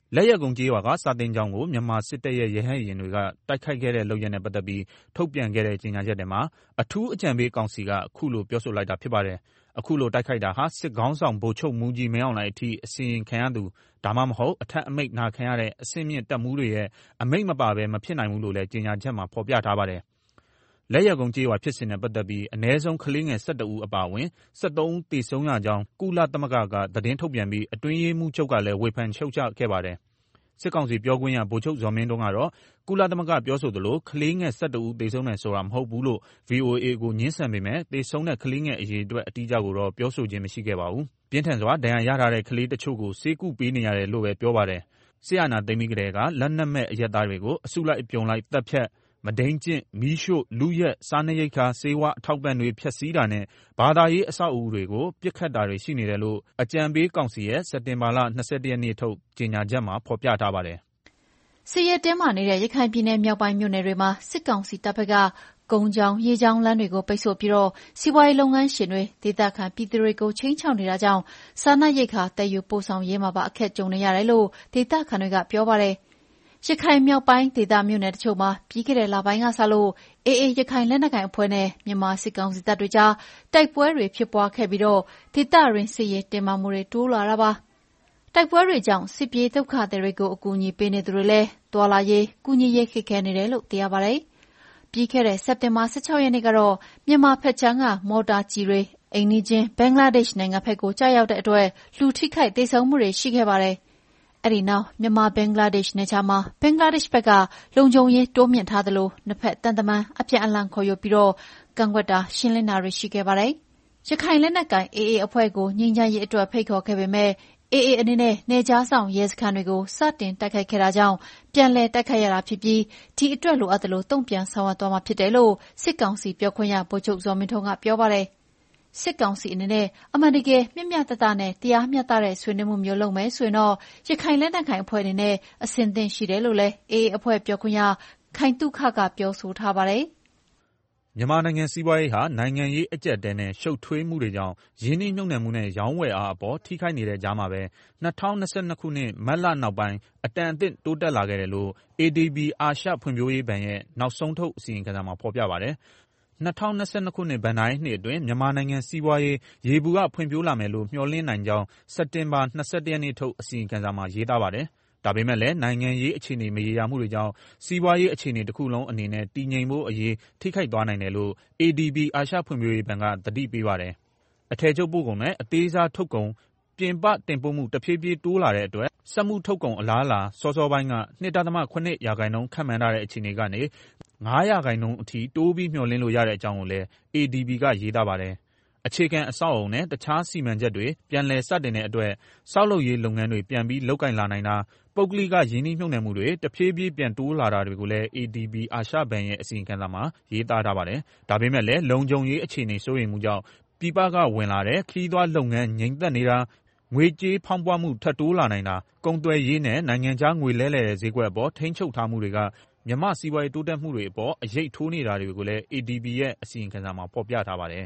လက်ရကုံကျေးရွာကစာတင်ကျောင်းကိုမြန်မာစစ်တပ်ရဲ့ရဟတ်ယာဉ်တွေကတိုက်ခိုက်ခဲ့တဲ့လုပ်ရပ်နဲ့ပတ်သက်ပြီးထုတ်ပြန်ခဲ့တဲ့ကြေညာချက်ထဲမှာအထူးအကြံပေးကောင်စီကအခုလိုပြောဆိုလိုက်တာဖြစ်ပါတယ်။အခုလိုတိုက်ခိုက်တာဟာစစ်ခေါင်းဆောင်ဗိုလ်ချုပ်မူကြီးမင်းအောင်လှိုင်အထိအစီရင်ခံရသူဒါမှမဟုတ်အထက်အမိန့်နာခံရတဲ့အဆင့်မြင့်တပ်မှုတွေရဲ့အမိန့်မပါဘဲမဖြစ်နိုင်ဘူးလို့လည်းကြေညာချက်မှာဖော်ပြထားပါတယ်။လက်ရကုံကျေးရွာဖြစ်စဉ်နဲ့ပတ်သက်ပြီးအနည်းဆုံးကလေးငယ်၁၁ဦးအပါအဝင်၁၃ဦးသေဆုံးရကြောင်းကုလသမဂ္ဂကသတင်းထုတ်ပြန်ပြီးအတွင်းရေးမှူးချုပ်ကလည်းဝေဖန်ရှုတ်ချခဲ့ပါတယ်။စစ်ကောင်စီပြောခွင့်ရဗိုလ်ချုပ်ဇော်မင်းထွန်းကတော့ကုလသမဂ္ဂပြောဆိုသလိုကလေးငယ်၁၁ဦးသေဆုံးတယ်ဆိုတာမဟုတ်ဘူးလို့ ဗွီအိုအေ ကိုငြင်းဆန်ပေမဲ့သေဆုံးတဲ့ကလေးငယ်အရေအတွက်အတိအကျကိုတော့ပြောဆိုခြင်းမရှိခဲ့ပါဘူး။ပြင်းထန်စွာဒဏ်ရာရထားတဲ့ကလေးတချို့ကိုဆေးကုပေးနေရတယ်လို့ပဲပြောပါတယ်။စစ်အာဏာသိမ်းပြီးကတည်းကလက်နက်မဲ့အရပ်သားတွေကိုအစုလိုက်အပြုံလိုက်တပ်ဖြတ်မဒိန်ကျင့်မီးရှို့လူရက်စားနပ်ရိက္ခာဆေးဝါးအထောက်ပံ့တွေဖျက်ဆီးတာနဲ့ဘာသာရေးအဆောက်အဦတွေကိုပြစ်ခတ်တာတွေရှိနေတယ်လို့အကြံပေးကောင်စီရဲ့စက်တင်ဘာလ၂၁ရက်နေ့ထုတ်ကြေညာချက်မှာဖော်ပြထားပါတယ်။စစ်ရေးတင်းမာနေတဲ့ရခိုင်ပြည်နယ်မြောက်ပိုင်းမြို့နယ်တွေမှာစစ်ကောင်စီတပ်ဖက်ကကုန်းကြောင်းရေကြောင်းလမ်းတွေကိုပိတ်ဆို့ပြီးတော့စီးပွားရေးလုပ်ငန်းရှင်တွေဒေသခံပြည်သူတွေကိုချိန်ချောက်နေတာကြောင့်စားနပ်ရိက္ခာတည်ယူပို့ဆောင်ရေးမှာပါအခက်ကြုံနေရတယ်လို့ဒေသခံတွေကပြောပါတယ်။ရခိုင်မြောက်ပိုင်းဒေသမြို့နယ်တချို့မှာပြီးခဲ့တဲ့လပိုင်းကစလို့အေအေရခိုင်လက်နက်ကိုင်အဖွဲ့နဲ့မြန်မာစစ်ကောင်စီတပ်တွေကြားတိုက်ပွဲတွေဖြစ်ပွားခဲ့ပြီးတော့ဒေသရင်းစစ်ရေးတင်းမာမှုတွေတိုးလာတာပါ။တိုက်ပွဲတွေကြောင့်စစ်ပြေးဒုက္ခသည်တွေကိုအကူအညီပေးနေသူတွေလည်းတွာလာရေးကူညီရေးခက်ခဲနေတယ်လို့သိရပါတယ်။ပြီးခဲ့တဲ့စက်တင်ဘာ၁၆ရက်နေ့ကတော့မြန်မာဖက်ချမ်းကမော်တာကြီးတွေအိမ်နီးချင်းဘင်္ဂလားဒေ့ရှ်နိုင်ငံဖက်ကိုကြားရောက်တဲ့အတွက်လူထိခိုက်ဒေဆုံးမှုတွေရှိခဲ့ပါတယ်။အဲ့ဒီနောက်မြန်မာဘင်္ဂလားဒေ့ရှ်နယ်ခြားမှာဘင်္ဂလားဒေ့ရှ်ဘက်ကလုံခြုံရေးတိုးမြင့်ထားသလိုနှစ်ဖက်တန်တမန်အပြန်အလှန်ခေါ်ယူပြီးတော့ကန့်ကွက်တာရှင်းလင်းတာတွေရှိခဲ့ပါတယ်။ရခိုင်လက်နက်ကိုင်အေအေအဖွဲ့ကိုငြိမ်းချမ်းရေးအတွက်ဖိတ်ခေါ်ခဲ့ပေမဲ့အေအေအနေနဲ့နေကြားဆောင်ရဲစခန်းတွေကိုစတင်တိုက်ခိုက်ခဲ့တာကြောင့်ပြန်လည်တိုက်ခိုက်ရတာဖြစ်ပြီးဒီအတွက်လိုအပ်သလိုတုံ့ပြန်ဆောင်ရွက်သွားမှာဖြစ်တယ်လို့စစ်ကောင်စီပြောခွင့်ရဗိုလ်ချုပ်ဇော်မင်းထွန်းကပြောပါတယ်။စစ်ကောင်စီအနေနဲ့အမှန်တကယ်မျှမျှတတနဲ့တရားမျှတတဲ့ဆွေးနွေးမှုမျိုးလုပ်မယ်ဆိုရင်တော့ရခိုင်လက်နက်ကိုင်အဖွဲ့အနေနဲ့အဆင်သင့်ရှိတယ်လို့လည်းအေအေအဖွဲ့ပြောခွင့်ရခိုင်တုခကပြောဆိုထားပါတယ်။မြန်မာနိုင်ငံစီးပွားရေးဟာနိုင်ငံရေးအကျပ်အတည်းနဲ့ရှုပ်ထွေးမှုတွေကြောင့်ရင်းနှီးမြှုပ်နှံမှုနဲ့ရောင်းဝယ်အားအပေါ်ထိခိုက်နေတဲ့ကြားမှာပဲ၂၀၂၂ခုနှစ်မတ်လနောက်ပိုင်းအတန်အသင့်တိုးတက်လာခဲ့တယ်လို့ အေဒီဘီ အာရှဖွံ့ဖြိုးရေးဘဏ်ရဲ့နောက်ဆုံးထုတ်အစီရင်ခံစာမှာဖော်ပြပါတယ်။၂၀၂၂ခုနှစ်ဘဏ္ဍာရေးနှစ်အတွင်းမြန်မာနိုင်ငံစီးပွားရေးယေဘုယျဖွံ့ဖြိုးလာမယ်လို့မျှော်လင့်နိုင်ကြောင်းစက်တင်ဘာ၂၁ရက်နေ့ထုတ်အစီရင်ခံစာမှာရေးသားပါတယ်။ဒါပေမဲ့လည်းနိုင်ငံရေးအခြေအနေမရေရာမှုတွေကြောင့်စီးပွားရေးအခြေအနေတစ်ခုလုံးအနေနဲ့တည်ငြိမ်ဖို့အရေးထိခိုက်သွားနိုင်တယ်လို့ အေဒီဘီ အာရှဖွံ့ဖြိုးရေးဘဏ်ကသတိပေးပါတယ်။အထည်ချုပ်ပို့ကုန်နဲ့အသေးစားထုတ်ကုန်ပြင်ပတင်ပို့မှုတဖြည်းဖြည်းတိုးလာတဲ့အတွက်စက်မှုထုတ်ကုန်အလားအလာစောစောပိုင်းက၂ဒသမ၇ရာခိုင်နှုန်းခန့်မှန်းထားတဲ့အခြေအနေကနေ၅ရာခိုင်နှုန်းအထိတိုးပြီးမျှော်လင့်လို့ရတဲ့အကြောင်းကိုလည်း အေဒီဘီ ကရေးသားပါတယ်။အခြေခံအဆောက်အအုံနဲ့တခြားစီမံချက်တွေပြန်လည်စတင်တဲ့အတွက်ဆောက်လုပ်ရေးလုပ်ငန်းတွေပြန်ပြီးလုပ်ကိုင်လာနိုင်တာပုဂ္ဂလိကရင်းနှီးမြှုပ်နှံမှုတွေတဖြည်းဖြည်းပြန်တိုးလာတာတွေကိုလည်း အေဒီဘီ အာရှဘဏ်ရဲ့အစီရင်ခံစာမှာရေးသားထားပါတယ်။ဒါပေမဲ့လည်းလုံခြုံရေးအခြေအနေစိုးရိမ်မှုကြောင့်ပြည်ပကဝင်လာတဲ့ခရီးသွားလုပ်ငန်းငြိမ်သက်နေတာငွေကြေးဖောင်းပွမှုထပ်တိုးလာနိုင်တာကုန်သွယ်ရေးနဲ့နိုင်ငံခြားငွေလဲလှယ်တဲ့ဈေးကွက်အပေါ်ထိန်းချုပ်ထားမှုတွေကမြန်မာစီးပွားရေးတိုးတက်မှုတွေအပေါ်အရိပ်ထိုးနေတာတွေကိုလည်း အေဒီဘီ ရဲ့အစီရင်ခံစာမှာဖော်ပြထားပါတယ်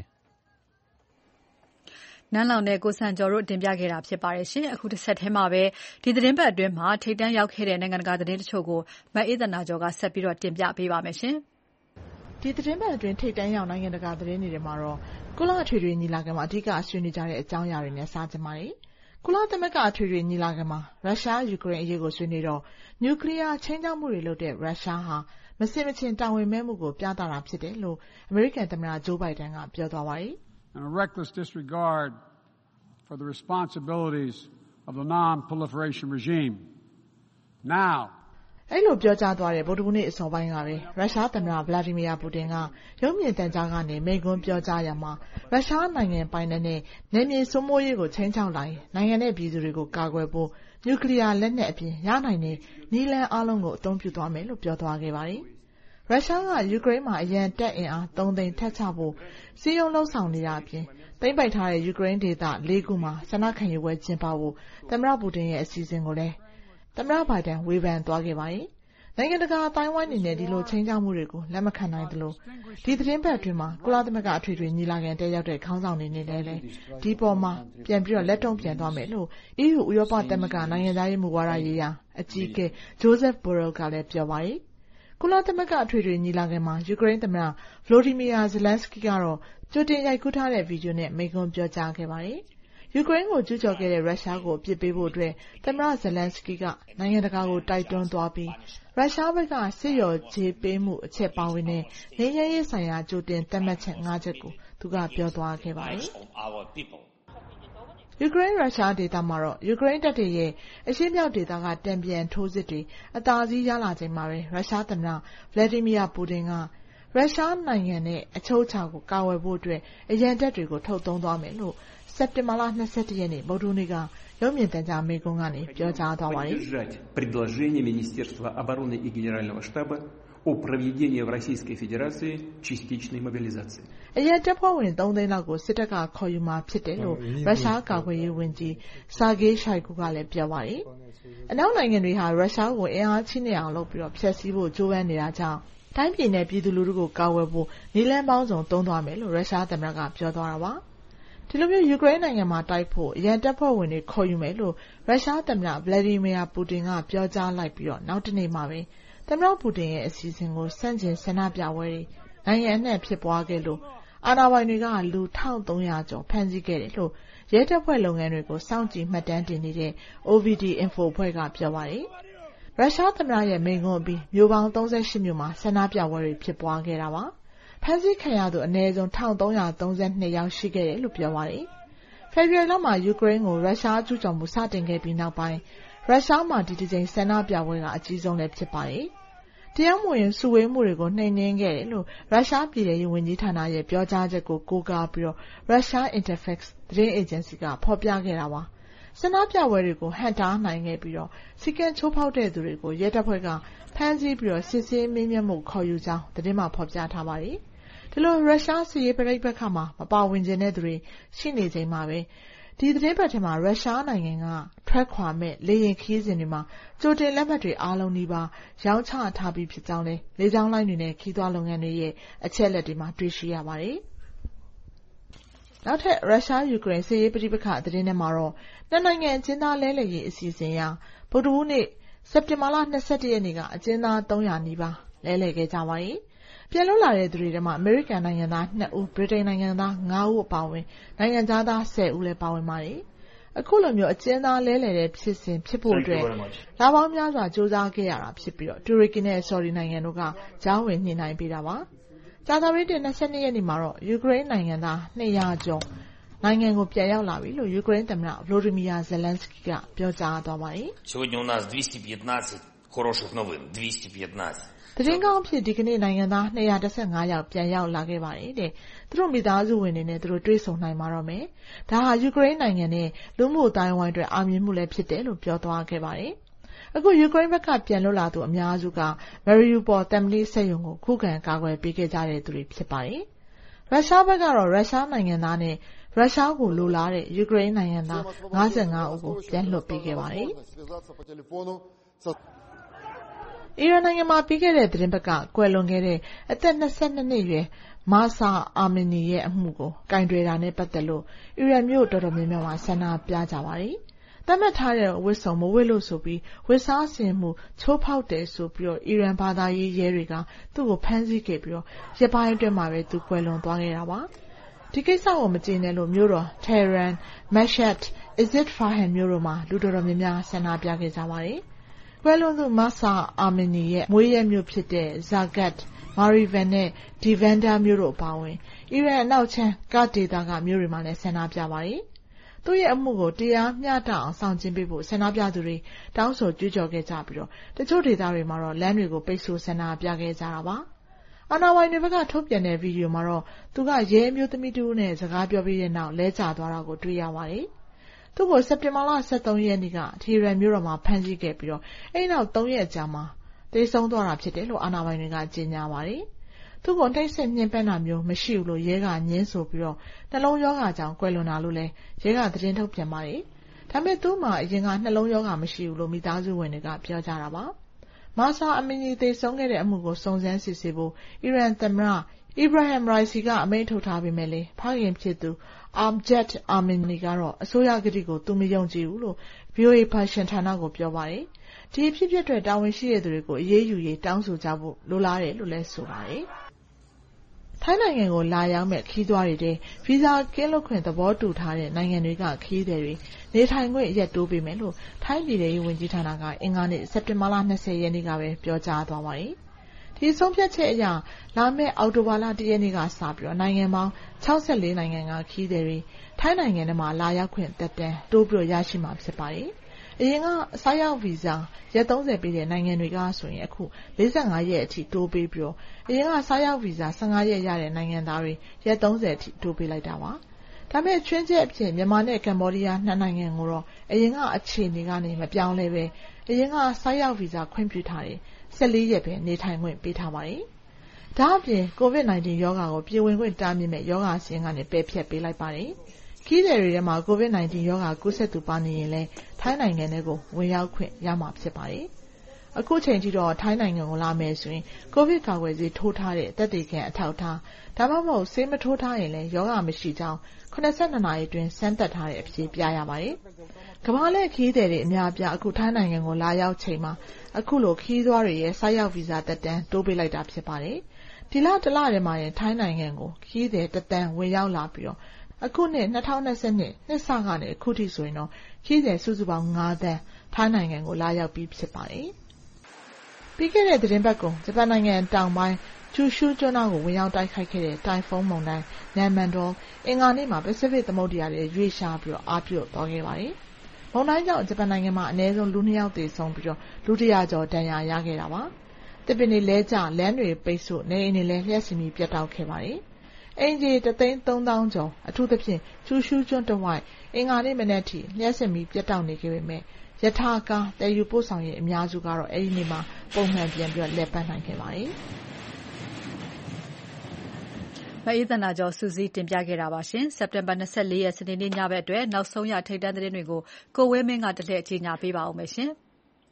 ။နန်းလောင်နဲ့ကိုစံကျော်တို့တင်ပြခဲ့တာဖြစ်ပါတယ်ရှင်။အခုတစ်ဆက်တည်းမှာပဲဒီသတင်းပတ်အတွင်းမှာထိပ်တန်းရောက်ခဲ့တဲ့နိုင်ငံတကာသတင်းတချို့ကိုမအေးသနာကျော်ကဆက်ပြီးတော့တင်ပြပေးပါမယ်ရှင်။ဒီသတင်းပတ်အတွင်းထိပ်တန်းရောက်နိုင်ငံတကာသတင်းတွေမှာတော့ကုလအထွေထွေညီလာခံမှာအဓိကဆွေးနွေးကြတဲ့အကြောင်းအရာတွေနဲ့စကြပါမယ်။ကုလသမဂ္ဂအထွေထွေညီလာခံမှာရုရှားယူကရိန်းအရေးကိုဆွေးနွေးတော့နျူကလ িয়ার ချိန်ချောက်မှုတွေလုပ်တဲ့ရုရှားဟာမစင်မချင်းတာဝန်မဲ့မှုကိုပြသတာဖြစ်တယ်လို့အမေရိကန်သမ္မတဂျိုးဘိုင်ဒန်ကပြောသွားပါတယ်။ And a reckless disregard for the responsibilities of the non-proliferation regime. Now အဲ့လိုပြောကြားသွားတဲ့ဗုဒ္ဓဟူးနေ့အစောပိုင်းကပဲရုရှားသမ္မတဗလာဒီမီယာပူတင်ကရုပ်မြင်သံကြားကနေမိန့်ခွန်းပြောကြားရမှာရုရှားနိုင်ငံပိုင်နယ်နဲ့နယ်မြေစိုးမိုးရေးကိုချိန်ချောက်လာရင်နိုင်ငံနဲ့ပြည်သူတွေကိုကာကွယ်ဖို့နျူကလ িয়ার လက်နက်အပြင်ရနိုင်တဲ့နည်းလမ်းအလုံးကိုအသုံးပြုသွားမယ်လို့ပြောသွားခဲ့ပါတယ်။ရုရှားကယူကရိန်းမှာအရန်တပ်အင်အားသုံးသိန်းထပ်ချဖို့စီးရုံးလှုံ့ဆော်နေတာအပြင်သိမ်းပိုက်ထားတဲ့ယူကရိန်းဒေသလေးခုမှာဆန္ဒခံယူပွဲကျင်းပဖို့သမ္မတပူတင်ရဲ့အစီအစဉ်ကိုလည်းသမ္မတဘိုင်ဒန်ဝေဖန်သွားခဲ့ပါတယ်။နိုင်ငံတကာအတိုင်းဝိုင်းအနေနဲ့ဒီလိုချိန်ချောက်မှုတွေကိုလက်မခံနိုင်သလိုဒီသတင်းပတ်အတွင်းမှာကုလသမဂ္ဂအထွေထွေညီလာခံတက်ရောက်တဲ့ခေါင်းဆောင်တွေနဲ့လည်းဒီပေါ်မှာပြန်ပြီးတော့လက်တုံ့ပြန်သွားမယ်လို့ E U ဥရောပသမဂ္ဂနိုင်ငံသားရေးမူဝါဒရေးရာအကြီးအကဲ Joseph Borrell ကလည်းပြောပါတယ်။ကုလသမဂ္ဂအထွေထွေညီလာခံမှာယူကရိန်းသမ္မတ Volodymyr Zelensky ကတော့ကြိုတင်ရိုက်ကူးထားတဲ့ဗီဒီယိုနဲ့မိန့်ခွန်းပြောကြားခဲ့ပါတယ်။ယူကရိန်းကိုကျူးကျော်ခဲ့တဲ့ရုရှားကိုအပြစ်ပေးဖို့အတွက်သမ္မတ Zelensky ကနိုင်ငံတကာကိုတိုက်တွန်းသွားပြီးရုရှားဘက်ကစစ်ရော်ကြေးပေးမှုအချက်ပါဝင်တဲ့ငြိမ်းချမ်းရေးဆိုင်ရာကြိုတင်သတ်မှတ်ချက်၅ချက်ကိုသူကပြောသွားခဲ့ပါတယ်။ယူကရိန်းရုရှားဒေသမှာတော့ယူကရိန်းတပ်တွေရဲ့အရှေ့မြောက်ဒေသကတံပြန်ထိုးစစ်တွေအသာစီးရလာချိန်မှာပဲရုရှားသမ္မတ Vladimir Putin ကရုရှားနိုင်ငံနဲ့အချုပ်အခြာကိုကာဝယ်ဖို့အတွက်အရန်တပ်တွေကိုထုတ်သုံးသွားမယ်လို့စက်တင်ဘာလ၂၁ရက်နေ့ဗုဒ္ဓဟူးနေ့ကရုပ်မြင်သံကြားမိန့်ခွန်းကနေပြောကြားသွားပါတယ်။ предложение Министерства обороны и Генерального штаба о проведении в Российской Федерации частичной мобилизации. အရန်တပ်ဖွဲ့ဝင်သုံးသိန်းလောက်ကိုစစ်တပ်ကခေါ်ယူမှာဖြစ်တယ်လို့ရုရှားကာကွယ်ရေးဝန်ကြီး Sergei Shoigu ကလည်းပြောပါတယ်။အနောက်နိုင်ငံတွေဟာရုရှားကိုအင်အားကြီးနေအောင်လုပ်ပြီးတော့ဖျက်ဆီးဖို့ကြိုးပမ်းနေတာကြောင့်တိုင်းပြည်နဲ့ပြည်သူလူထုကိုကာဝယ်ဖို့နည်းလမ်းပေါင်းစုံသုံးသွားမယ်လို့ရုရှားသမ္မတကပြောသွားတာပါ။ဒီလိုမျိုးယူကရိန်းနိုင်ငံမှာတိုက်ဖို့အရန်တပ်ဖွဲ့ဝင်တွေခေါ်ယူမယ်လို့ရုရှားသမ္မတ Vladimir Putin ကပြောကြားလိုက်ပြီးတော့နောက်တနေ့မှာပဲသမ္မတပူတင်ရဲ့အစီအစဉ်ကိုစန့်ကျင်ဆန္ဒပြပွဲတွေနိုင်ငံအနှံ့ဖြစ်ပွားခဲ့လို့အာဏာပိုင်တွေကလူ၁၃၀၀ကျော်ဖမ်းဆီးခဲ့တယ်လို့ရဲတပ်ဖွဲ့လုပ်ငန်းတွေကိုစောင့်ကြည့်မှတ်တမ်းတင်နေတဲ့ O V D Info အဖွဲ့ကပြောပါတယ်။ရုရှားသမ္မတရဲ့မိန့်ခွန်းအပြီးမြို့ပေါင်း၃၈မြို့မှာဆန္ဒပြပွဲတွေဖြစ်ပွားခဲ့တာပါ။ဖမ်းဆီးခံရသူအနည်းဆုံး၁၃၃၂ယောက်ရှိခဲ့တယ်လို့ပြောပါတယ်။ဖေဖော်ဝါရီလမှာယူကရိန်းကိုရုရှားကျူးကျော်မှုစတင်ခဲ့ပြီးနောက်ပိုင်းရုရှားမှာဒီတစ်ကြိမ်ဆန္ဒပြပွဲကအကြီးဆုံးလည်းဖြစ်ပါတယ်။တရားမဝင်စုဝေးမှုတွေကိုနှိမ်နင်းခဲ့တယ်လို့ရုရှားပြည်ထောင်စုဝန်ကြီးဌာနရဲ့ပြောကြားချက်ကိုကိုးကားပြီးတော့ရုရှား Interfax သတင်းအေဂျင်စီကဖော်ပြခဲ့တာပါ။ဆန္ဒပြပွဲတွေကိုဟန့်တားနိုင်ခဲ့ပြီးတော့စီကံချိုးဖောက်တဲ့သူတွေကိုရဲတပ်ဖွဲ့ကဖမ်းဆီးပြီးတော့စစ်ဆေးမေးမြန်းမှုခေါ်ယူကြောင်းသတင်းမှာဖော်ပြထားပါတယ်။ဒီလိုရုရှားစစ်ရေးပဋိပက္ခမှာမပါဝင်ခြင်းတဲ့သူတွေရှိနေချိန်မှာပဲဒီသတင်းပတ်ထဲမှာရုရှားနိုင်ငံကထွက်ခွာမဲ့လေယာဉ်ခရီးစဉ်တွေမှာကြိုတင်လက်မှတ်တွေအားလုံးနီးပါးရောင်းချထားပြီးဖြစ်ကြောင်းလဲလေကြောင်းလိုင်းတွေနဲ့ခီးသွွားလုပ်ငန်းတွေရဲ့အချက်အလက်တွေမှာတွေ့ရှိရပါတယ်။နောက်ထပ်ရုရှားယူကရိန်းစစ်ရေးပဋိပက္ခသတင်းထဲမှာတော့နှစ်နိုင်ငံအကျဉ်းသားလဲလှယ်ရေးအစီအစဉ်အရဗုဒ္ဓဟူးနေ့စက်တင်ဘာလ၂၁ရက်နေ့ကအကျဉ်းသား၃၀၀နီးပါးလဲလှယ်ခဲ့ကြပါတယ်။ပြန်လွတ်လာတဲ့သူတွေထဲမှာအမေရိကန်နိုင်ငံသား၂ဦးဗြိတိန်နိုင်ငံသား၅ဦးအပါအဝင်နိုင်ငံခြားသား၁၀ဦးလည်းပါဝင်ပါတယ်။အခုလိုမျိုးအကျဉ်းသားလဲလှယ်တဲ့ဖြစ်စဉ်ဖြစ်ဖို့အတွက်လပေါင်းများစွာစူးစမ်းခဲ့ရတာဖြစ်ပြီးတော့တူရကီနဲ့ဆော်ဒီနိုင်ငံတို့ကကြားဝင်ညှိနှိုင်းပေးတာပါ။ကြာသပတေးနေ့၂၂ရက်နေ့မှာတော့ယူကရိန်းနိုင်ငံသား၂၀၀ကျော်နိုင်ငံကိုပြန်ရောက်လာပြီလို့ယူကရိန်းသမ္မတ Volodymyr Zelensky ကပြောကြားသွားပါတယ်။ Сегодня у нас двести пятнадцать хороших новин двести пятнадцать သတင်းကောင်းဖြစ်ဒီကနေ့နိုင်ငံသား၂၁၅ယောက်ပြန်ရောက်လာခဲ့ပါတယ်တဲ့။သူတို့မိသားစုဝင်တွေနဲ့သူတို့တွေ့ဆုံနိုင်မှာတော့မယ်။ဒါဟာယူကရိန်းနိုင်ငံနဲ့လူမှုအတိုင်းအဝိုင်းအတွက်အောင်မြင်မှုလည်းဖြစ်တယ်လို့ပြောသွားခဲ့ပါတယ်။အခုယူကရိန်းဘက်ကပြန်လွတ်လာသူအများစုက Mariupol တမ်မလီစက်ရုံကိုခုခံကာကွယ်ပေးခဲ့ကြတဲ့သူတွေဖြစ်ပါတယ်။ရုရှားဘက်ကတော့ရုရှားနိုင်ငံသားနဲ့ရုရှားကိုလိုလားတဲ့ယူကရိန်းနိုင်ငံသား၅၅ဦးကိုပြန်လွှတ်ပေးခဲ့ပါတယ်။အီရန်နိုင်ငံမှာပြီးခဲ့တဲ့သတင်းပတ်ကကွယ်လွန်ခဲ့တဲ့အသက်၂၂နှစ်အရွယ်မာဆာအာမီနီရဲ့အမှုကိုကင်တွယ်တာနဲ့ပတ်သက်လို့အီရန်မြို့တော်တော်များများမှာဆန္ဒပြကြပါတယ်။သတ်မှတ်ထားတဲ့ဝတ်စုံမဝတ်လို့ဆိုပြီးဝတ်စားဆင်မှုချိုးဖောက်တယ်ဆိုပြီးတော့အီရန်ဘာသာရေးရဲတွေကသူ့ကိုဖမ်းဆီးခဲ့ပြီးတော့ရပိုင်းအတွင်းမှာပဲသူကွယ်လွန်သွားခဲ့တာပါ။ဒီကိစ္စကိုမကျေနပ်လို့မြို့တော်တီဟီရန်၊မက်ရှတ်၊အစ်ဇစ်ဖာဟန်မြို့တို့မှာလူတော်တော်များများဆန္ဒပြခဲ့ကြပါတယ်။ကွယ်လွန်သူမာဆာအာမီနီရဲ့မွေးရပ်မြို့ဖြစ်တဲ့ဇာဂတ်၊မာရီဗန်နဲ့ဒီဗန်ဒါမြို့တို့အပါအဝင်အီရန်အနောက်ခြမ်းကာဒေသကမြို့တွေမှာလည်းဆန္ဒပြပါတယ်။သူ့ရဲ့အမှုကိုတရားမျှတအောင်ဆောင်ကျဉ်ပေးဖို့ဆန္ဒပြသူတွေတောင်းဆိုကြွေးကြော်ခဲ့ကြပြီးတော့တချို့ဒေသတွေမှာတော့လမ်းတွေကိုပိတ်ဆို့ဆန္ဒပြခဲ့ကြတာပါ။အာဏာပိုင်တွေဘက်ကထုတ်ပြန်တဲ့ဗီဒီယိုမှာတော့သူကရဲအမျိုးသမီးတူနဲ့စကားပြောပြီးတဲ့နောက်လဲကျသွားတာကိုတွေ့ရပါတယ်။သူ့ကိုစက်တင်ဘာလ၁၃ရက်နေ့ကတီဟီရန်မြို့တော်မှာဖမ်းဆီးခဲ့ပြီးတော့အဲ့နောက်၃ရက်ကြာမှာသေဆုံးသွားတာဖြစ်တယ်လို့အာဏာပိုင်တွေကကြေညာပါတယ်။သူ့ကိုနှိပ်စက်ညှဉ်းပန်းတာမျိုးမရှိဘူးလို့ရဲကငြင်းဆိုပြီးတော့နှလုံးရောဂါကြောင့်ကွယ်လွန်တာလို့လည်းရဲကသတင်းထုတ်ပြန်ပါတယ်။ဒါပေမဲ့သူ့မှာအရင်ကနှလုံးရောဂါမရှိဘူးလို့မိသားစုဝင်တွေကပြောကြတာပါ။မာဆာအမီနီသေဆုံးခဲ့တဲ့အမှုကိုစုံစမ်းစစ်ဆေးဖို့အီရန်သမ္မတအီဘရာဟမ်ရိုင်စီကအမိန့်ထုတ်ထားပေမဲ့လေဖခင်ဖြစ်သူအာဂျက်အာမီနီကတော့အစိုးရကတိကိုသူမယုံကြည်ဘူးလို့ ဗီအိုအေ ဖာရှင်ဌာနကိုပြောပါတယ်။ဒီအဖြစ်အပျက်တွေတာဝန်ရှိတဲ့သူတွေကိုအရေးယူရေးတောင်းဆိုကြဖို့လိုလားတယ်လို့လည်းဆိုပါတယ်။ထိုင်းနိုင်ငံကိုလာရောက်မဲ့ခီးသွားတွေတဲ့ဗီဇာကင်းလွတ်ခွင့်သဘောတူထားတဲ့နိုင်ငံတွေကခီးသည်တွေနေထိုင်ခွင့်ရက်တိုးပေးမယ်လို့ထိုင်းပြည်ထောင်စုဝန်ကြီးဌာနကအင်္ဂါနေ့စက်တင်ဘာလ၂၀ရက်နေ့ကပဲပြောကြားသွားပါတယ်။ဒီဆုံးဖြတ်ချက်အရလာမယ့်အောက်တိုဘာလ၁ရက်နေ့ကစပြီးနိုင်ငံပေါင်း၆၄နိုင်ငံကခီးသည်တွေထိုင်းနိုင်ငံထဲမှာလာရောက်ခွင့်သက်တမ်းတိုးပြီးရရှိမှာဖြစ်ပါတယ်။အရင်ကစားရောက်ဗီဇာရက်၃၀ပေးတဲ့နိုင်ငံတွေကဆိုရင်အခု၄၅ရက်အထိတိုးပေးပြီးအရင်ကစားရောက်ဗီဇာ၁၅ရက်ရတဲ့နိုင်ငံသားတွေရက်၃၀အထိတိုးပေးလိုက်တာပါ။ဒါပေမဲ့ချွင်းချက်အဖြစ်မြန်မာနဲ့ကမ္ဘောဒီးယားနှစ်နိုင်ငံကိုတော့အရင်ကအခြေအနေကနေမပြောင်းလဲပဲအရင်ကစားရောက်ဗီဇာခွင့်ပြုထားတဲ့၁၄ရက်ပဲနေထိုင်ခွင့်ပေးထားပါတယ်။ဒါအပြင်ကိုဗစ်၁၉ ရောဂါကိုပြည်ဝင်ခွင့်တားမြစ်မဲ့ရောဂါစင်းကနေပယ်ဖျက်ပေးလိုက်ပါတယ်။ခီးသည်တွေထဲမှာကိုဗစ်၁၉ ရောဂါကူးစက်သူပါနေရင်လည်းထိုင်းနိုင်ငံထဲကိုဝင်ရောက်ခွင့်ရမှာဖြစ်ပါတယ်။အခုချိန်ထိတော့ထိုင်းနိုင်ငံကိုလာမယ်ဆိုရင်ကိုဗစ်ကာကွယ်ဆေးထိုးထားတဲ့သက်သေခံအထောက်အထားဒါမှမဟုတ်ဆေးမထိုးထားရင်လည်းရောဂါမရှိကြောင်း၇၂နာရီအတွင်းစမ်းသပ်ထားတဲ့အဖြစ်ပြရပါတယ်။ကမ္ဘာလှည့်ခီးသည်တွေအများအပြားအခုထိုင်းနိုင်ငံကိုလာရောက်ချိန်မှာအခုလိုခီးသွားတွေရဲ့ဆိုက်ရောက်ဗီဇာသက်တမ်းတိုးပေးလိုက်တာဖြစ်ပါတယ်။ဒီလတလထဲမှာရင်ထိုင်းနိုင်ငံကိုခီးသည်သက်တမ်းဝင်ရောက်လာပြီးတော့အခုနှစ်၂၀၂၂နှစ်စကနေအခုထိဆိုရင်တော့ခီးသည်စုစုပေါင်း၅သန်းထိုင်းနိုင်ငံကိုလာရောက်ပြီးဖြစ်ပါတယ်။ပြီးခဲ့တဲ့သတင်းပတ်ကဂျပန်နိုင်ငံတောင်ပိုင်းကျူရှူကျွန်းကိုဝင်ရောက်တိုက်ခိုက်ခဲ့တဲ့တိုင်ဖုန်းမုန်တိုင်းနန်မန်ဒေါအင်္ဂါနေ့မှာပစိဖိတ်သမုဒ္ဒရာရဲ့ရွေ့ရှားပြီးအားပြုတ်သွားခဲ့ပါတယ်။မုန်တိုင်းကြောင့်ဂျပန်နိုင်ငံမှာအနည်းဆုံးလူနှစ်ယောက်သေဆုံးပြီးတော့လူတစ်ရာကျော်ဒဏ်ရာရခဲ့တာပါ။တစ်ပင်တွေလဲကျလမ်းတွေပိတ်ဆို့နေအိမ်တွေလည်းလျှက်စီမီပြတ်တောက်ခဲ့ပါတယ်။အင်ဂျီတသိန်းသုံးသောင်းကျော်အထူးသဖြင့်ကျူရှူကျွန်းတစ်ဝိုက်အင်္ဂါနေ့မနက်ထိလျှက်စီမီပြတ်တောက်နေခဲ့ပေမဲ့ယထာကားတည်ယူပို့ဆောင်ရေးအများစုကတော့အဲဒီနေ့မှာပုံမှန်ပြန်ပြီးလက်ပတ်နိုင်ခဲ့ပါတယ်။မအေးသနာကျော်စူးစီးတင်ပြခဲ့တာပါရှင်။စက်တင်ဘာ၂၄ရက်စနေနေ့ညဘက်အတွက်နောက်ဆုံးရထိပ်တန်းသတင်းတွေကိုကိုဝဲမင်းကတလှည့်ကြီးညာပေးပါဦးမယ်ရှင်။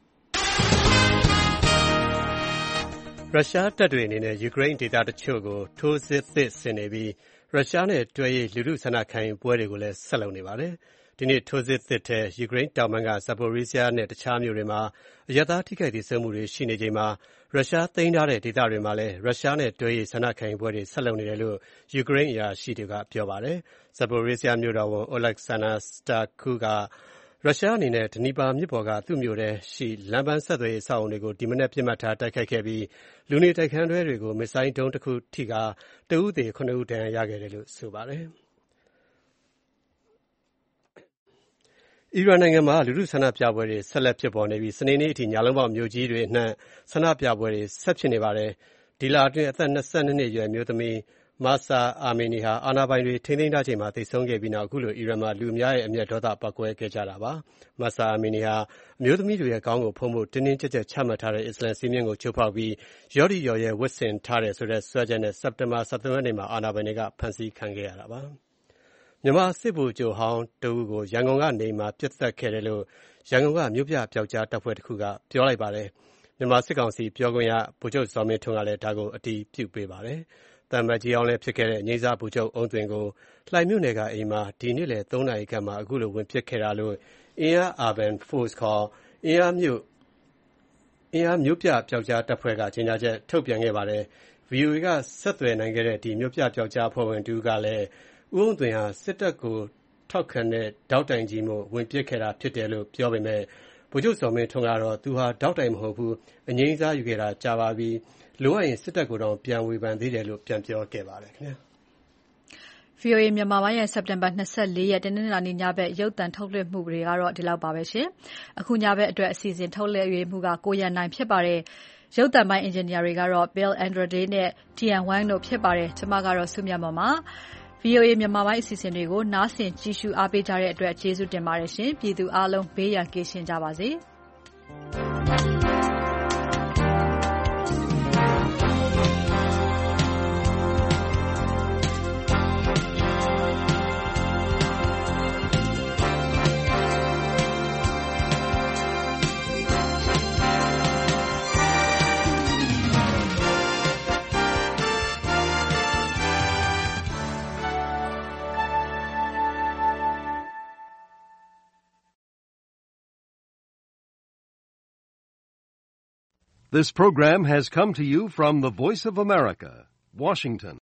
ရုရှားတပ်တွေအနေနဲ့ယူကရိန်းဒေသတချို့ကိုထိုးစစ်သစ်ဆင်နေပြီးရုရှားနဲ့တွဲရေးလူထုဆန္ဒခံယူပွဲတွေကိုလည်းဆက်လုပ်နေပါတယ်။ဒီနေ့ထိုးစစ်သစ်ထဲယူကရိန်းတောင်ပိုင်းက Zaporizhzhia နဲ့တခြားမြို့တွေမှာအရပ်သားထိခိုက်ဒေဆုံးမှုတွေရှိနေချိန်မှာရုရှားသိမ်းထားတဲ့ဒေသတွေမှာလည်းရုရှားနဲ့တွဲရေးဆန္ဒခံယူပွဲတွေဆက်လုပ်နေတယ်လို့ယူကရိန်းအရာရှိတွေကပြောပါတယ်။ Zaporizhzhia မြို့တော်ဝန် Oleksandr Starkuk ကရုရှားအနေနဲ့ဒနီပါမြစ်ပေါ်ကသူ့မြို့ထဲရှိလမ်းပန်းဆက်သွယ်ရေးအဆောက်အအုံတွေကိုဒီမနက်ပစ်မှတ်ထားတိုက်ခိုက်ခဲ့ပြီးလူနေတိုက်ခန်းတွဲတွေကိုမစ်ဇိုင်းဒုံးတစ်ခုထိကာတဦးသေခုနစ်ဦးဒဏ်ရာရခဲ့တယ်လို့ဆိုပါတယ်။အီရန်နိုင်ငံမှာလူထုဆန္ဒပြပွဲတွေဆက်လက်ဖြစ်ပေါ်နေပြီးစနေနေ့အထိညလုံးပေါက်မြို့ကြီးတွေအနှံ့ဆန္ဒပြပွဲတွေဆက်ဖြစ်နေပါတယ်။ဒီလအတွင်းအသက်၂၂နှစ်အရွယ်မျိုးသမီးမာဆာအာမီနီဟာအာဏာပိုင်တွေထိန်းသိမ်းထားချိန်မှာသေဆုံးခဲ့ပြီးနောက်အခုလိုအီရန်မှာလူအများရဲ့အမျက်ဒေါသပေါက်ကွဲခဲ့ကြတာပါ။မာဆာအာမီနီဟာအမျိုးသမီးတွေရဲ့ခေါင်းကိုဖုံးဖို့တင်းတင်းကြပ်ကြပ်ချမှတ်ထားတဲ့အစ္စလမ်စည်းမျဉ်းကိုချိုးဖောက်ပြီးရော့တိရော်ရဲဝတ်ဆင်ထားတယ်ဆိုတဲ့စွဲချက်နဲ့စက်တင်ဘာ၁၃ရက်နေ့မှာအာဏာပိုင်တွေကဖမ်းဆီးခံခဲ့ရတာပါ။မြန်မာစစ်ဗိုလ်ချုပ်ဟောင်းတဦးကိုရန်ကုန်ကနေမှာပြစ်တက်ခဲ့တယ်လို့ရန်ကုန်ကမြို့ပြပျောက်ကြားတပ်ဖွဲ့တစ်ခုကပြောလိုက်ပါတယ်။မြန်မာစစ်ကောင်စီပြောခွင့်ရဗိုလ်ချုပ်ဇော်မင်းထွန်းကလည်းဒါကိုအတည်ပြုပေးပါတယ်။တမ္ပကြီးအောင်လည်းဖြစ်ခဲ့တဲ့ငိမ့်စားဗိုလ်ချုပ်အုံးသွင်ကိုလှိုင်မြို့နယ်ကအိမ်မှာဒီနေ့လေ၃နာရီခန့်မှာအခုလိုဝင်ပစ်ခဲ့တာလို့အင်အား Urban Force ခေါ်အင်အားမြို့အင်အားမြို့ပြပျောက်ကြားတပ်ဖွဲ့ကကြေညာချက်ထုတ်ပြန်ခဲ့ပါတယ်။ ဗီအိုအေကဆက်သွယ်နိုင်ခဲ့တဲ့ဒီမြို့ပြပျောက်ကြားဖွဲ့ဝင်တူကလည်းဦးအုံးသွင်ဟာစစ်တပ်ကိုထောက်ခံတဲ့ဒေါက်တိုင်ကြီးမို့ဝင်ပစ်ခဲ့တာဖြစ်တယ်လို့ပြောပေမဲ့ဗိုလ်ချုပ်ဇော်မင်းထွန်းကတော့သူဟာဒေါက်တိုင်မဟုတ်ဘူးအငိမ့်စားယူခဲ့တာကြာပါပြီလိုအပ်ရင်စစ်တပ်ကိုတော့ပြန်ဝေဖန်သေးတယ်လို့ပြန်ပြောခဲ့ပါတယ်ခင်ဗျာ။ ဗီအိုအေမြန်မာပိုင်းရဲ့စက်တင်ဘာ၂၄ရက်တနင်္လာနေ့ညဘက်ရုပ်သံထုတ်လွှင့်မှုတွေကတော့ဒီလောက်ပါပဲရှင်။အခုညဘက်အတွက်အစီအစဉ်ထုတ်လွှင့်မှုကကိုရန်နိုင်ဖြစ်ပါတယ်။ရုပ်သံပိုင်းအင်ဂျင်နီယာတွေကတော့ Bill Andrade နဲ့ Tian Wang တို့ဖြစ်ပါတယ်။ကျွန်မကတော့စုမြတ်မောင်ပါ။ ဗီအိုအေမြန်မာပိုင်းအစီအစဉ်တွေကိုနားဆင်ကြည့်ရှုအားပေးကြတဲ့အတွက်ကျေးဇူးတင်ပါတယ်ရှင်။ပြည်သူအားလုံးဘေးရန်ကင်းရှင်းကြပါစေ။ This program has come to you from the Voice of America, Washington.